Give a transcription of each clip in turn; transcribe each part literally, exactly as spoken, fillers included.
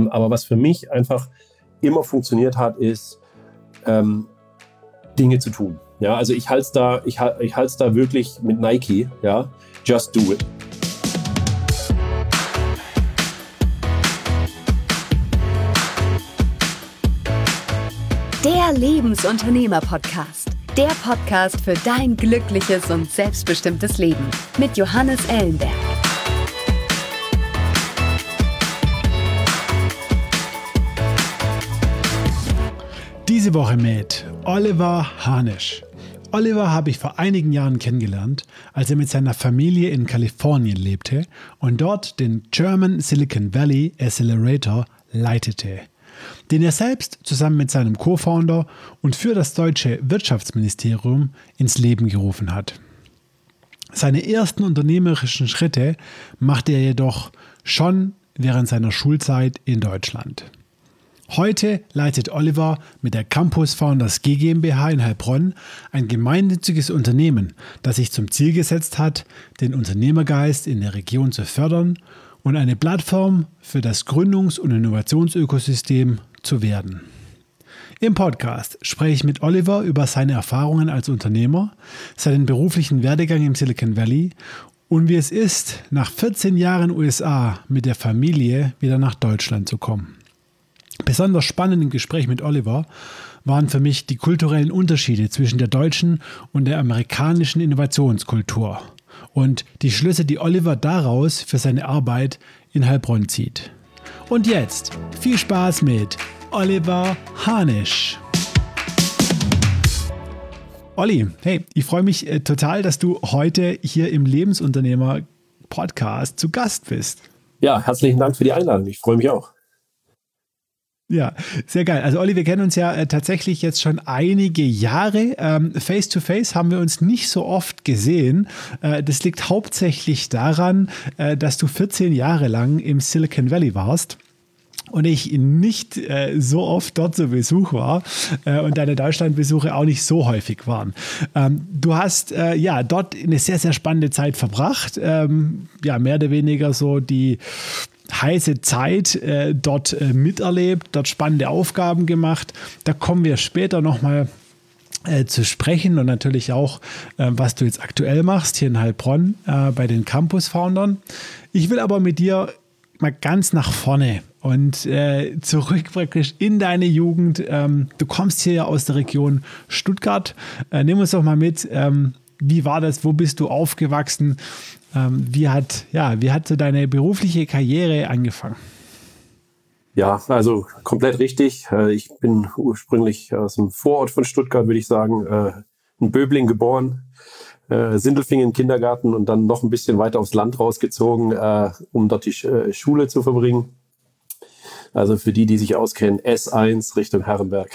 Ähm, aber was für mich einfach immer funktioniert hat, ist ähm, Dinge zu tun. Ja, also ich halte es da, ich, ich halte es da wirklich mit Nike. Ja, just do it. Der Lebensunternehmer-Podcast. Der Podcast für dein glückliches und selbstbestimmtes Leben mit Johannes Ellenberg. Diese Woche mit Oliver Hanisch. Oliver habe ich vor einigen Jahren kennengelernt, als er mit seiner Familie in Kalifornien lebte und dort den German Silicon Valley Accelerator leitete, den er selbst zusammen mit seinem Co-Founder und für das deutsche Wirtschaftsministerium ins Leben gerufen hat. Seine ersten unternehmerischen Schritte machte er jedoch schon während seiner Schulzeit in Deutschland. Heute leitet Oliver mit der Campus Founders G GmbH in Heilbronn ein gemeinnütziges Unternehmen, das sich zum Ziel gesetzt hat, den Unternehmergeist in der Region zu fördern und eine Plattform für das Gründungs- und Innovationsökosystem zu werden. Im Podcast spreche ich mit Oliver über seine Erfahrungen als Unternehmer, seinen beruflichen Werdegang im Silicon Valley und wie es ist, nach vierzehn Jahren U S A mit der Familie wieder nach Deutschland zu kommen. Besonders spannend im Gespräch mit Oliver waren für mich die kulturellen Unterschiede zwischen der deutschen und der amerikanischen Innovationskultur und die Schlüsse, die Oliver daraus für seine Arbeit in Heilbronn zieht. Und jetzt viel Spaß mit Oliver Hanisch. Olli, hey, ich freue mich äh, total, dass du heute hier im Lebensunternehmer-Podcast zu Gast bist. Ja, herzlichen Dank für die Einladung. Ich freue mich auch. Ja, sehr geil. Also Olli, wir kennen uns ja äh, tatsächlich jetzt schon einige Jahre. Ähm, Face-to-face haben wir uns nicht so oft gesehen. Äh, das liegt hauptsächlich daran, äh, dass du vierzehn Jahre lang im Silicon Valley warst und ich nicht äh, so oft dort zu Besuch war äh, und deine Deutschlandbesuche auch nicht so häufig waren. Ähm, du hast äh, ja dort eine sehr, sehr spannende Zeit verbracht. Ähm, ja, mehr oder weniger so die heiße Zeit äh, dort äh, miterlebt, dort spannende Aufgaben gemacht. Da kommen wir später nochmal äh, zu sprechen und natürlich auch, äh, was du jetzt aktuell machst hier in Heilbronn äh, bei den Campus-Foundern. Ich will aber mit dir mal ganz nach vorne und äh, zurück praktisch in deine Jugend. Ähm, du kommst hier ja aus der Region Stuttgart. Äh, nimm uns doch mal mit. Ähm, wie war das? Wo bist du aufgewachsen? Ähm, wie hat, ja, wie hat so deine berufliche Karriere angefangen? Ja, also komplett richtig. Ich bin ursprünglich aus dem Vorort von Stuttgart, würde ich sagen, in Böbling geboren, Sindelfingen in den Kindergarten und dann noch ein bisschen weiter aufs Land rausgezogen, um dort die Schule zu verbringen. Also für die, die sich auskennen, S eins Richtung Herrenberg.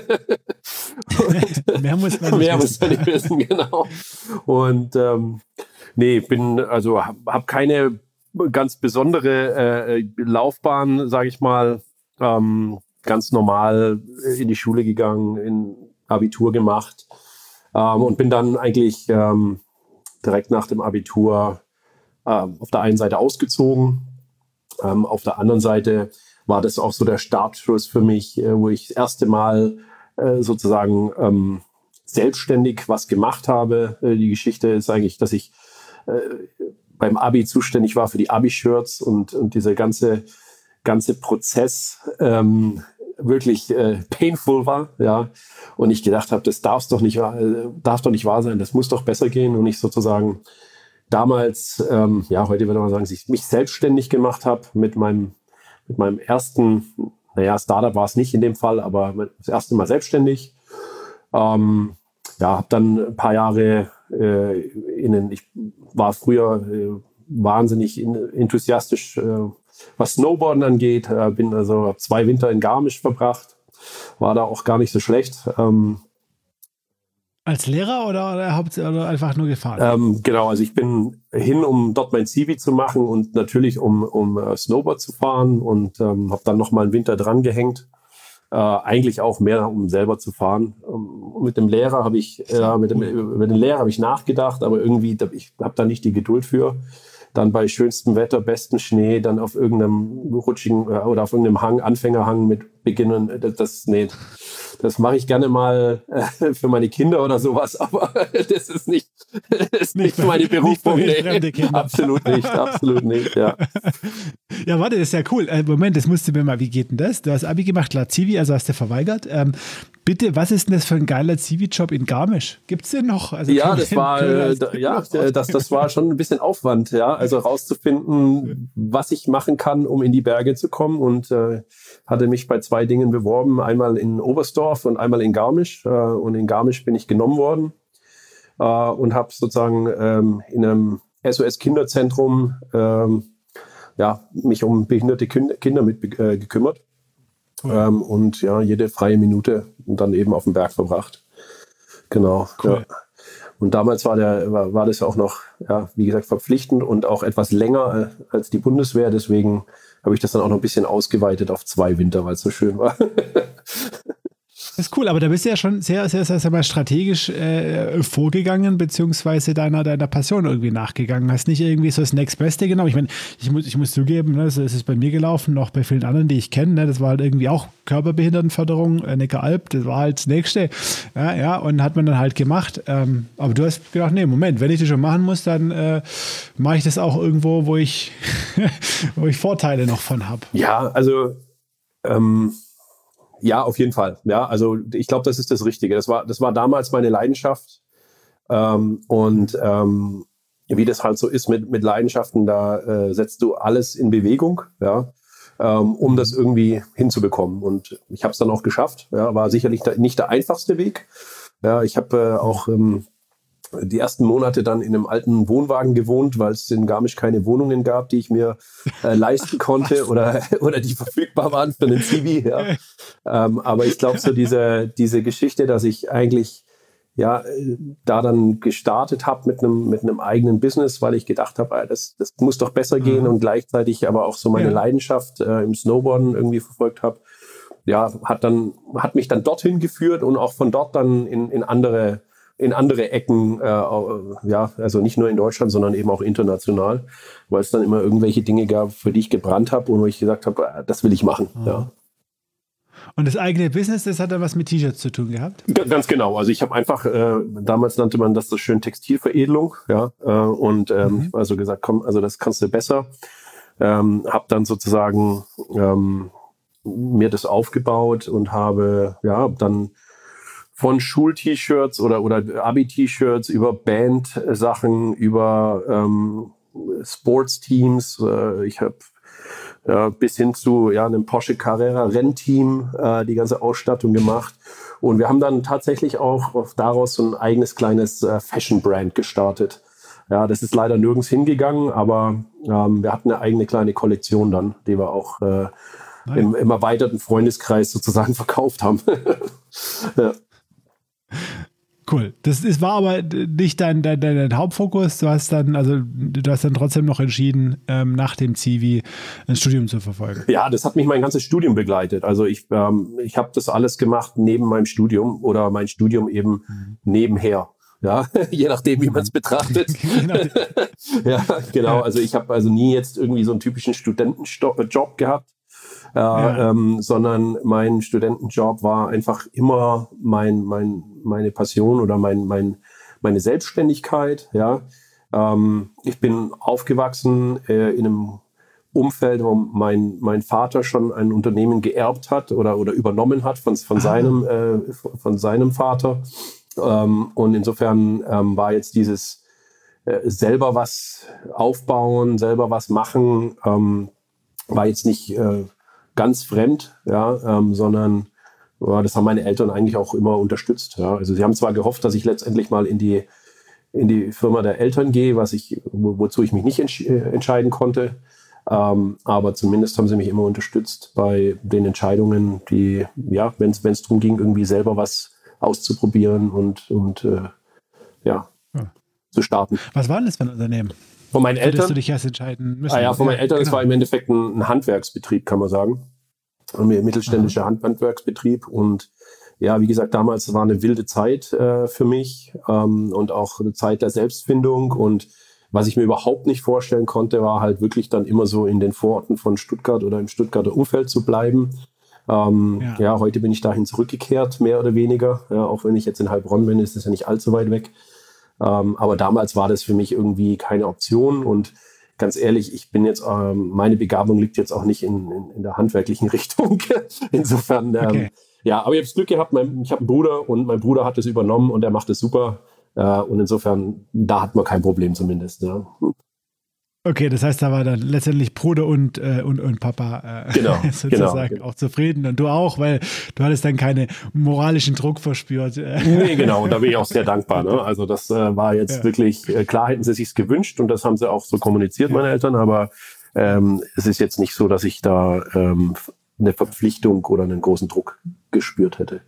Mehr muss man nicht Mehr wissen. muss man nicht wissen, genau. Und ähm, nee, bin, also habe hab keine ganz besondere äh, Laufbahn, sage ich mal. Ähm, ganz normal in die Schule gegangen, in Abitur gemacht ähm, und bin dann eigentlich ähm, direkt nach dem Abitur äh, auf der einen Seite ausgezogen, ähm, auf der anderen Seite war das auch so der Startschuss für mich, äh, wo ich das erste Mal äh, sozusagen ähm, selbstständig was gemacht habe. Äh, die Geschichte ist eigentlich, dass ich äh, beim Abi zuständig war für die Abi-Shirts und, und dieser ganze, ganze Prozess ähm, wirklich äh, painful war, ja. Und ich gedacht habe, das darf's doch nicht, äh, darf doch nicht wahr sein, das muss doch besser gehen. Und ich sozusagen damals, ähm, ja, heute würde man sagen, ich mich selbstständig gemacht habe mit meinem Mit meinem ersten, naja, Startup war es nicht in dem Fall, aber das erste Mal selbstständig. Ähm, ja, habe dann ein paar Jahre äh, innen, ich war früher äh, wahnsinnig in, enthusiastisch, äh, was Snowboarden angeht. Äh, bin also zwei Winter in Garmisch verbracht, war da auch gar nicht so schlecht. Ähm, Als Lehrer oder, oder, Haupt- oder einfach nur gefahren? Ähm, genau, also ich bin hin, um dort mein C V zu machen und natürlich um, um uh, Snowboard zu fahren und ähm, habe dann noch mal einen Winter dran gehängt. Äh, eigentlich auch mehr, um selber zu fahren. Ähm, mit dem Lehrer habe ich, äh, mit dem, über den Lehrer habe ich nachgedacht, aber irgendwie, ich habe da nicht die Geduld für. dann bei schönstem Wetter, besten Schnee, dann auf irgendeinem rutschigen äh, oder auf irgendeinem Hang, Anfängerhang mit beginnen. Das, das nee, das mache ich gerne mal äh, für meine Kinder oder sowas, aber das ist nicht, das ist nicht, nicht meine Berufung. Nicht nee. Absolut nicht, absolut nicht, ja. Ja, warte, das ist ja cool. Äh, Moment, das musst du mir mal, wie geht denn das? Du hast Abi gemacht, klar, Zivi, also hast du verweigert. Ähm, bitte, was ist denn das für ein geiler Zivi-Job in Garmisch? Gibt's den noch? Also ja, das war, äh, da, ja, das, das war schon ein bisschen Aufwand, ja, also rauszufinden, was ich machen kann, um in die Berge zu kommen und äh, hatte mich bei zwei Dingen beworben, einmal in Oberstdorf und einmal in Garmisch äh, und in Garmisch bin ich genommen worden äh, und habe sozusagen ähm, in einem S O S-Kinderzentrum ähm, ja, mich um behinderte Kinder mit äh, gekümmert cool. ähm, und ja, jede freie Minute dann eben auf dem Berg verbracht. Genau. Cool. Ja. Und damals war, der, war, war das auch noch, ja, wie gesagt, verpflichtend und auch etwas länger äh, als die Bundeswehr. Deswegen habe ich das dann auch noch ein bisschen ausgeweitet auf zwei Winter, weil es so schön war. Das ist cool, aber da bist du ja schon sehr, sehr, sehr, sehr mal strategisch äh, vorgegangen, beziehungsweise deiner, deiner Passion irgendwie nachgegangen. Hast nicht irgendwie so das Next Beste genommen. Ich meine, ich muss, ich muss zugeben, ne, so ist es bei mir gelaufen, noch bei vielen anderen, die ich kenne. Ne, das war halt irgendwie auch Körperbehindertenförderung, äh, Neckaralb, das war halt das Nächste. Ja, ja, und hat man dann halt gemacht. Ähm, aber du hast gedacht, nee, Moment, wenn ich das schon machen muss, dann äh, mache ich das auch irgendwo, wo ich, wo ich Vorteile noch von habe. Ja, also ähm ja, auf jeden Fall. Ja, also ich glaube, das ist das Richtige. Das war, das war damals meine Leidenschaft. Ähm, und ähm, wie das halt so ist mit, mit Leidenschaften, da äh, setzt du alles in Bewegung, ja, ähm, um das irgendwie hinzubekommen. Und ich habe es dann auch geschafft. Ja, war sicherlich da, nicht der einfachste Weg. Ja, ich habe äh, auch ähm, die ersten Monate dann in einem alten Wohnwagen gewohnt, weil es in Garmisch keine Wohnungen gab, die ich mir äh, leisten konnte oder, oder die verfügbar waren für einen Zivi. Ja. Ähm, aber ich glaube, so diese, diese Geschichte, dass ich eigentlich ja da dann gestartet habe mit einem mit einem eigenen Business, weil ich gedacht habe, das, das muss doch besser gehen mhm. und gleichzeitig aber auch so meine ja. Leidenschaft äh, im Snowboarden irgendwie verfolgt habe. Ja, hat dann hat mich dann dorthin geführt und auch von dort dann in, in andere in andere Ecken, äh, ja, also nicht nur in Deutschland, sondern eben auch international, weil es dann immer irgendwelche Dinge gab, für die ich gebrannt habe und wo ich gesagt habe, das will ich machen. Mhm. Ja. Und das eigene Business, das hat dann was mit T-Shirts zu tun gehabt? Ganz genau. Also ich habe einfach, äh, damals nannte man das so schön Textilveredelung, ja, äh, und ähm, mhm. also gesagt, komm, also das kannst du besser. Ähm, habe dann sozusagen ähm, mir das aufgebaut und habe, ja, dann von Schul-T-Shirts oder, oder Abi-T-Shirts über Band-Sachen, über ähm, Sports-Teams. Äh, ich habe äh, bis hin zu ja, einem Porsche Carrera-Rennteam äh, die ganze Ausstattung gemacht. Und wir haben dann tatsächlich auch daraus so ein eigenes kleines äh, Fashion-Brand gestartet. Ja, das ist leider nirgends hingegangen, aber ähm, wir hatten eine eigene kleine Kollektion dann, die wir auch äh, im, im erweiterten Freundeskreis sozusagen verkauft haben. Ja. Cool. Das ist, war aber nicht dein, dein, dein Hauptfokus. Du hast dann, also du hast dann trotzdem noch entschieden, ähm, nach dem Zivi ein Studium zu verfolgen. Ja, das hat mich mein ganzes Studium begleitet. Also ich, ähm, ich habe das alles gemacht neben meinem Studium oder mein Studium eben mhm. nebenher. Ja, je nachdem, wie man es betrachtet. Ja, genau. Also ich habe also nie jetzt irgendwie so einen typischen Studentenjob gehabt. Äh, ja. ähm, sondern mein Studentenjob war einfach immer mein, mein, meine Passion oder mein, mein, meine Selbstständigkeit. Ja. Ähm, ich bin aufgewachsen äh, in einem Umfeld, wo mein, mein Vater schon ein Unternehmen geerbt hat oder, oder übernommen hat von, von, seinem, äh, von seinem Vater. Ähm, und insofern ähm, war jetzt dieses äh, selber was aufbauen, selber was machen, ähm, war jetzt nicht äh, ganz fremd, ja, ähm, sondern ja, das haben meine Eltern eigentlich auch immer unterstützt. Ja. Also sie haben zwar gehofft, dass ich letztendlich mal in die in die Firma der Eltern gehe, was ich wo, wozu ich mich nicht entsch- äh, entscheiden konnte, ähm, aber zumindest haben sie mich immer unterstützt bei den Entscheidungen, die ja, wenn es wenn es darum ging, irgendwie selber was auszuprobieren und und äh, ja, ja zu starten. Was war denn das für ein Unternehmen? Von meinen Eltern. Du dich erst entscheiden müssen. Ah ja, von meinen Eltern, genau. Das war im Endeffekt ein, ein Handwerksbetrieb, kann man sagen. Ein mittelständischer Hand- Handwerksbetrieb. Und ja, wie gesagt, damals war eine wilde Zeit äh, für mich ähm, und auch eine Zeit der Selbstfindung und Was ich mir überhaupt nicht vorstellen konnte, war halt wirklich dann immer so in den Vororten von Stuttgart oder im Stuttgarter Umfeld zu bleiben. Ähm, ja. ja, heute bin ich dahin zurückgekehrt, mehr oder weniger. Ja, auch wenn ich jetzt in Heilbronn bin, ist das ja nicht allzu weit weg. Ähm, aber damals war das für mich irgendwie keine Option. Und ganz ehrlich, ich bin jetzt, ähm, meine Begabung liegt jetzt auch nicht in, in, in der handwerklichen Richtung. Insofern, ähm, okay. ja, aber ich habe das Glück gehabt, mein, ich habe einen Bruder und mein Bruder hat es übernommen und der macht es super. Äh, und insofern, da hat man kein Problem zumindest. Ja. Okay, das heißt, da war dann letztendlich Bruder und, äh, und, und Papa äh, genau, sozusagen genau. auch zufrieden und du auch, weil du hattest dann keinen moralischen Druck verspürt. Nee, genau, und da bin ich auch sehr dankbar. Ne? Also das äh, war jetzt ja. wirklich, äh, klar hätten sie sich's gewünscht und das haben sie auch so kommuniziert, ja. meine Eltern, aber ähm, es ist jetzt nicht so, dass ich da ähm, eine Verpflichtung oder einen großen Druck gespürt hätte.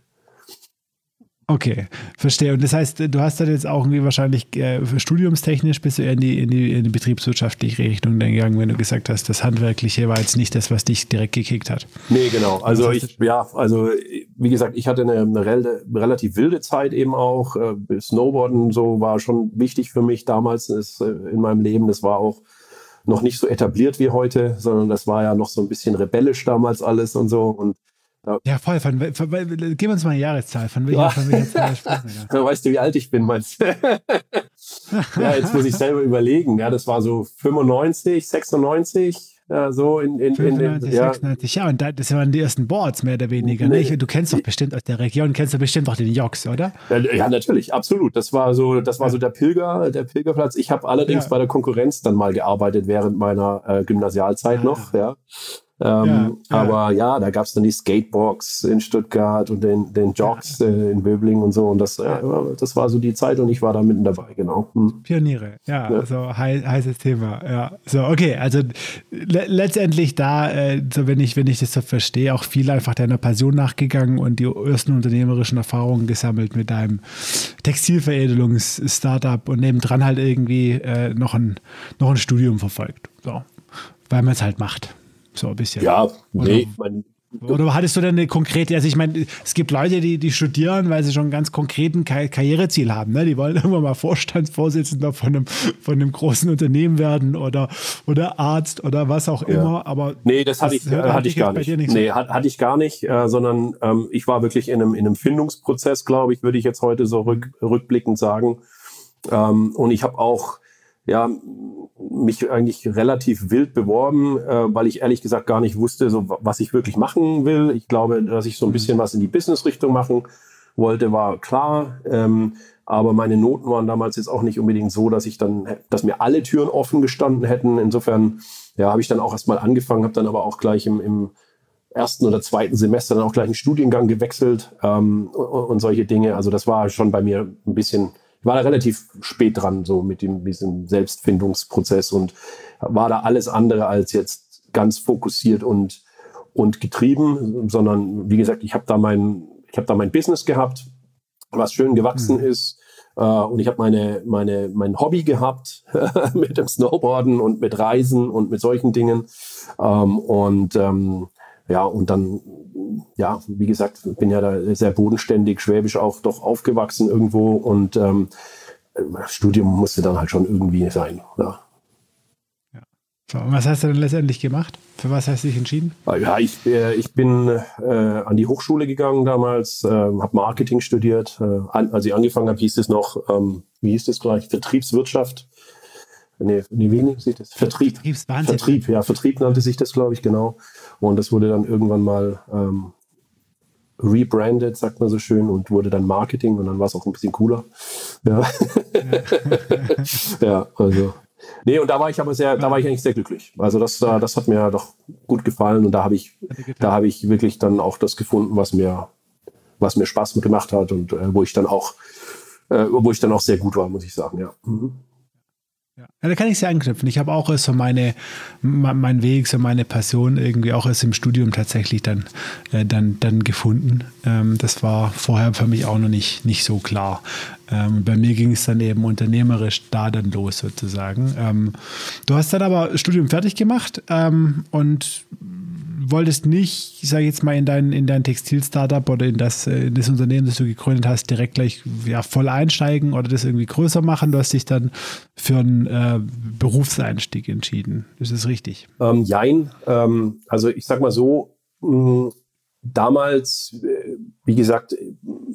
Okay, verstehe. Und das heißt, du hast dann jetzt auch irgendwie wahrscheinlich äh, studiumstechnisch bist du eher in die, in die, in die betriebswirtschaftliche Richtung gegangen, wenn du gesagt hast, das Handwerkliche war jetzt nicht das, was dich direkt gekickt hat. Nee, genau. Also ich, ja, also wie gesagt, ich hatte eine, eine rel- relativ wilde Zeit eben auch. Äh, Snowboarden so war schon wichtig für mich damals ist, äh, in meinem Leben. Das war auch noch nicht so etabliert wie heute, sondern das war ja noch so ein bisschen rebellisch damals alles und so. Und ja, voll. Von, von, von, gib uns mal eine Jahreszahl. Von welcher, ja. von welcher Zahl sprechen wir da? Weißt du, wie alt ich bin, meinst du? Ja, jetzt muss ich selber überlegen. Ja, das war so fünfundneunzig, sechsundneunzig, ja, so in, in, fünfundneunzig, in den, sechsundneunzig, ja. ja, und das waren die ersten Boards, mehr oder weniger. Nee. Du kennst doch bestimmt aus der Region, kennst du bestimmt auch den Jox, oder? Ja, natürlich, absolut. Das war so, das war ja. so der Pilger, der Pilgerplatz. Ich habe allerdings ja. bei der Konkurrenz dann mal gearbeitet während meiner äh, Gymnasialzeit ah. noch, ja. Ähm, ja, ja. Aber ja, da gab es dann die Skatebox in Stuttgart und den, den Jogs ja. äh, in Böblingen und so. Und das, äh, das war so die Zeit und ich war da mitten dabei, genau. Hm. Pioniere, ja, ja. so hei- heißes Thema. Ja. So, okay, also le- letztendlich da, äh, so wenn ich, wenn ich das so verstehe, auch viel einfach deiner Passion nachgegangen und die ersten unternehmerischen Erfahrungen gesammelt mit deinem Textilveredelungs-Startup und nebendran halt irgendwie äh, noch, ein, noch ein Studium verfolgt. So, weil man es halt macht. So ein bisschen. Ja, nee. Oder, oder hattest du denn eine konkrete, also ich meine, es gibt Leute, die, die studieren, weil sie schon ein ganz konkreten Kar- Karriereziel haben. Ne? Die wollen irgendwann mal Vorstandsvorsitzender von einem, von einem großen Unternehmen werden oder, oder Arzt oder was auch ja. immer. Aber nee, das hatte das ich, hatte ich gar nicht. nicht nee, so. hatte ich gar nicht, äh, sondern ähm, ich war wirklich in einem, in einem Findungsprozess, glaube ich, würde ich jetzt heute so rück, rückblickend sagen. Ähm, und ich habe auch ja, mich eigentlich relativ wild beworben, äh, weil ich ehrlich gesagt gar nicht wusste, so, was ich wirklich machen will. Ich glaube, dass ich so ein bisschen was in die Business-Richtung machen wollte, war klar. Ähm, aber meine Noten waren damals jetzt auch nicht unbedingt so, dass ich dann, dass mir alle Türen offen gestanden hätten. Insofern, ja, habe ich dann auch erstmal angefangen, habe dann aber auch gleich im, im ersten oder zweiten Semester dann auch gleich einen Studiengang gewechselt ähm, und, und solche Dinge. Also das war schon bei mir ein bisschen. Ich war da relativ spät dran, so mit dem, diesem Selbstfindungsprozess und war da alles andere als jetzt ganz fokussiert und, und getrieben, sondern wie gesagt, ich habe da mein, ich habe da mein Business gehabt, was schön gewachsen mhm. ist, äh, und ich habe meine, meine, mein Hobby gehabt mit dem Snowboarden und mit Reisen und mit solchen Dingen, ähm, und ähm, ja, und dann, ja, wie gesagt, bin ja da sehr bodenständig, schwäbisch auch doch aufgewachsen irgendwo und ähm, Studium musste dann halt schon irgendwie sein. Ja. Ja. So, und was hast du denn letztendlich gemacht? Für was hast du dich entschieden? Ja, ich, äh, ich bin äh, an die Hochschule gegangen damals, äh, habe Marketing studiert. Äh, an, als ich angefangen habe, hieß es noch, ähm, wie hieß das gleich, Vertriebswirtschaft. Nee, nee, wie nennt sich das? Vertrieb. Vertrieb, ja, Vertrieb nannte sich das, glaube ich, genau. Und das wurde dann irgendwann mal ähm, rebranded, sagt man so schön, und wurde dann Marketing und dann war es auch ein bisschen cooler. Ja, ja. ja also. Nee, und da war ich aber sehr, da war ich eigentlich sehr glücklich. Also das, das hat mir doch gut gefallen und da habe ich, da habe ich wirklich dann auch das gefunden, was mir, was mir Spaß gemacht hat und äh, wo ich dann auch, äh, wo ich dann auch sehr gut war, muss ich sagen, ja. Mhm. Ja, da kann ich sehr anknüpfen. Ich habe auch so meine, mein Weg, so meine Passion irgendwie auch erst im Studium tatsächlich dann, äh, dann, dann gefunden. Ähm, das war vorher für mich auch noch nicht, nicht so klar. Ähm, bei mir ging es dann eben unternehmerisch da dann los sozusagen. Ähm, du hast dann aber Studium fertig gemacht ähm, und wolltest nicht, ich sage jetzt mal, in dein, in dein Textil-Startup oder in das, in das Unternehmen, das du gegründet hast, direkt gleich ja, voll einsteigen oder das irgendwie größer machen. Du hast dich dann für einen äh, Berufseinstieg entschieden. Das ist richtig. Ähm, jein. Ähm, also ich sag mal so, mh, damals, äh, wie gesagt, äh,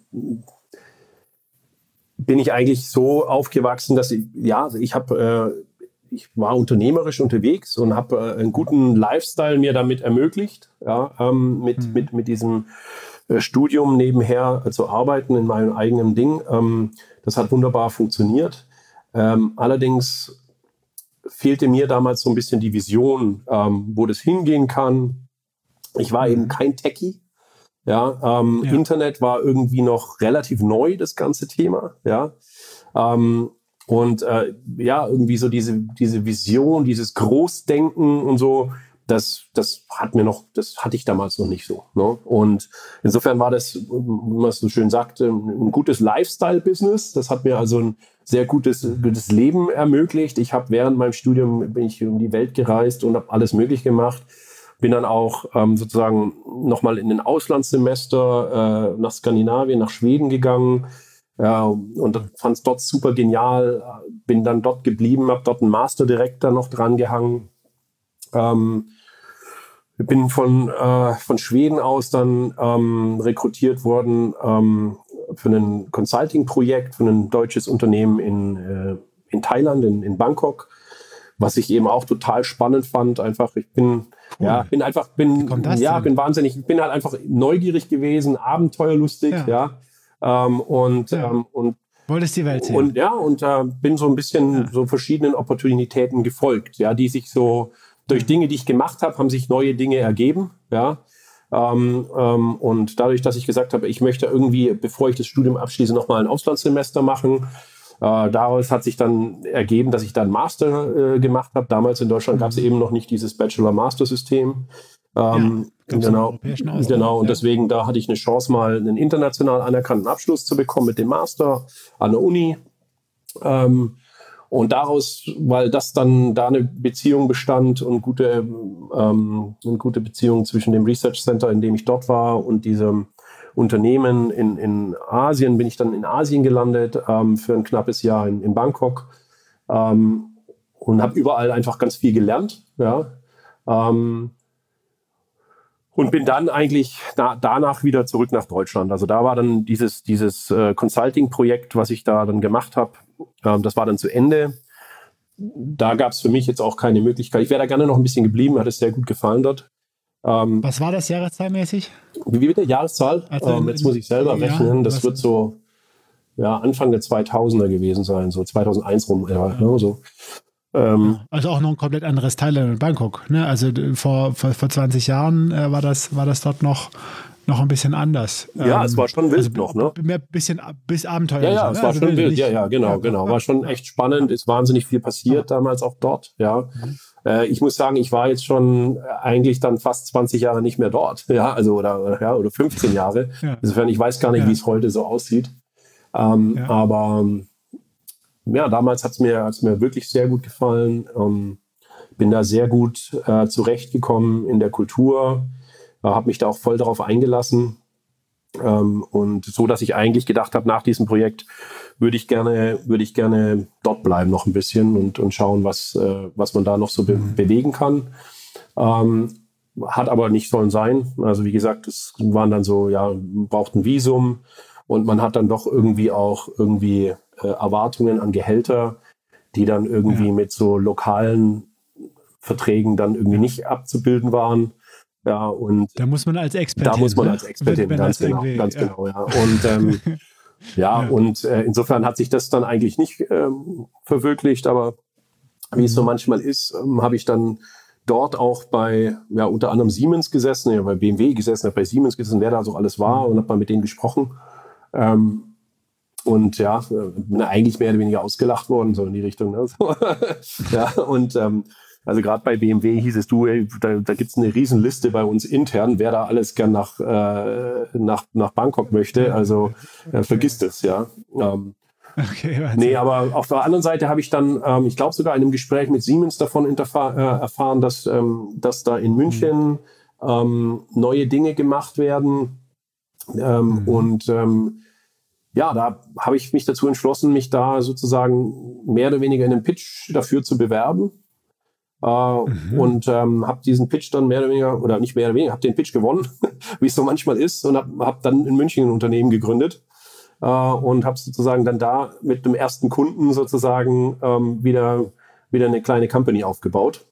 bin ich eigentlich so aufgewachsen, dass ich, ja, ich habe äh, ich war unternehmerisch unterwegs und habe äh, einen guten Lifestyle mir damit ermöglicht, ja, ähm, mit, mhm. mit, mit diesem äh, Studium nebenher äh, zu arbeiten in meinem eigenen Ding. Ähm, das hat wunderbar funktioniert. Ähm, allerdings fehlte mir damals so ein bisschen die Vision, ähm, wo das hingehen kann. Ich war mhm. eben kein Techie. Ja, ähm, ja. Internet war irgendwie noch relativ neu, das ganze Thema. Ja. Ähm, Und äh, ja, irgendwie so diese, diese Vision, dieses Großdenken und so, das, das hat mir noch, das hatte ich damals noch nicht so. Ne? Und insofern war das, wie man es so schön sagt, ein gutes Lifestyle-Business. Das hat mir also ein sehr gutes, gutes Leben ermöglicht. Ich habe während meinem Studium bin ich um die Welt gereist und habe alles möglich gemacht. Bin dann auch ähm, sozusagen nochmal in ein Auslandssemester äh, nach Skandinavien, nach Schweden gegangen. Ja, und fand es dort super genial, bin dann dort geblieben, habe dort einen Master direkt dann noch dran gehangen. Ähm, bin von, äh, von Schweden aus dann ähm, rekrutiert worden ähm, für ein Consulting-Projekt, für ein deutsches Unternehmen in, äh, in Thailand, in, in Bangkok, was ich eben auch total spannend fand. Einfach, ich bin, cool. ja, bin einfach, bin, ja, bin wahnsinnig, ich bin halt einfach neugierig gewesen, abenteuerlustig, ja. ja. Ähm, und, ja. ähm, und wolltest die Welt sehen. Und ja, und äh, bin so ein bisschen ja. so verschiedenen Opportunitäten gefolgt, ja, die sich so durch ja. Dinge, die ich gemacht habe, haben sich neue Dinge ergeben, ja. Ähm, ähm, und dadurch, dass ich gesagt habe, ich möchte irgendwie, bevor ich das Studium abschließe, nochmal ein Auslandssemester machen, äh, daraus hat sich dann ergeben, dass ich dann Master äh, gemacht habe. Damals in Deutschland mhm. gab es eben noch nicht dieses Bachelor-Master-System. Ähm, ja, genau, genau. Und deswegen, da hatte ich eine Chance, mal einen international anerkannten Abschluss zu bekommen mit dem Master an der Uni. Ähm, und daraus, weil das dann da eine Beziehung bestand und gute, ähm, eine gute Beziehung zwischen dem Research Center, in dem ich dort war, und diesem Unternehmen in, in Asien, bin ich dann in Asien gelandet ähm, für ein knappes Jahr in, in Bangkok ähm, und habe überall einfach ganz viel gelernt. Ja. Ähm, Und bin dann eigentlich da, danach wieder zurück nach Deutschland. Also da war dann dieses, dieses äh, Consulting-Projekt, was ich da dann gemacht habe, ähm, das war dann zu Ende. Da gab es für mich jetzt auch keine Möglichkeit. Ich wäre da gerne noch ein bisschen geblieben, hat es sehr gut gefallen dort. Ähm, was war das jahreszahlmäßig? Wie bitte? Jahreszahl? Also ähm, jetzt muss ich selber ja, rechnen. Das wird so ja, Anfang der zweitausender gewesen sein, so zweitausendeins rum. Ja, ja. Ne, so. Ähm, also auch noch ein komplett anderes Thailand in Bangkok. Ne? Also vor, vor, vor zwanzig Jahren äh, war, das, war das dort noch, noch ein bisschen anders. Ja, ähm, es war schon wild also noch. Ne? Mehr bisschen bis abenteuerlich. Ja, ja, es ne? war also schon wild. wild. Nicht, ja, ja, genau, ja, genau. War schon echt spannend. Ist wahnsinnig viel passiert ja. damals auch dort. Ja. Mhm. Äh, ich muss sagen, ich war jetzt schon eigentlich dann fast zwanzig Jahre nicht mehr dort. Ja, also oder, ja, oder fünfzehn Jahre. Ja. Insofern, ich weiß gar nicht, ja. wie es heute so aussieht. Ähm, ja. Aber ja, damals hat es mir, hat's mir wirklich sehr gut gefallen. Ähm, bin da sehr gut äh, zurechtgekommen in der Kultur, äh, habe mich da auch voll darauf eingelassen. Ähm, und so, dass ich eigentlich gedacht habe, nach diesem Projekt würde ich gerne, würde ich gerne dort bleiben noch ein bisschen und, und schauen, was, äh, was man da noch so be- bewegen kann. Ähm, hat aber nicht sollen sein. Also wie gesagt, es waren dann so, ja, braucht ein Visum und man hat dann doch irgendwie auch irgendwie Äh, Erwartungen an Gehälter, die dann irgendwie ja. mit so lokalen Verträgen dann irgendwie ja. nicht abzubilden waren. Ja, und da muss man als Expertin. Da muss man als Expertin, wenn, wenn ganz genau, ganz ja. genau, ja. Und ähm, ja, ja, und äh, insofern hat sich das dann eigentlich nicht ähm, verwirklicht, aber wie mhm. es so manchmal ist, ähm, habe ich dann dort auch bei, ja, unter anderem Siemens gesessen, ja, bei B M W gesessen, habe bei Siemens gesessen, wer da so alles war, und habe mal mit denen gesprochen. Ähm, Und ja, bin eigentlich mehr oder weniger ausgelacht worden, so in die Richtung. Ne? So. ja, und ähm, also gerade bei B M W hieß es, du, ey, da, da gibt's eine Riesenliste bei uns intern, wer da alles gern nach, äh, nach, nach Bangkok möchte. Also äh, vergiss das, ja. Ähm, okay, nee, aber auf der anderen Seite habe ich dann, ähm, ich glaube sogar in einem Gespräch mit Siemens davon interfa- äh, erfahren, dass, ähm, dass da in München mhm. ähm, neue Dinge gemacht werden. Ähm, mhm. Und ähm, ja, da habe ich mich dazu entschlossen, mich da sozusagen mehr oder weniger in einem Pitch dafür zu bewerben. Äh, mhm. Und ähm, habe diesen Pitch dann mehr oder weniger, oder nicht mehr oder weniger, habe den Pitch gewonnen, wie es so manchmal ist, und habe hab dann in München ein Unternehmen gegründet äh, und habe sozusagen dann da mit dem ersten Kunden sozusagen ähm, wieder, wieder eine kleine Company aufgebaut.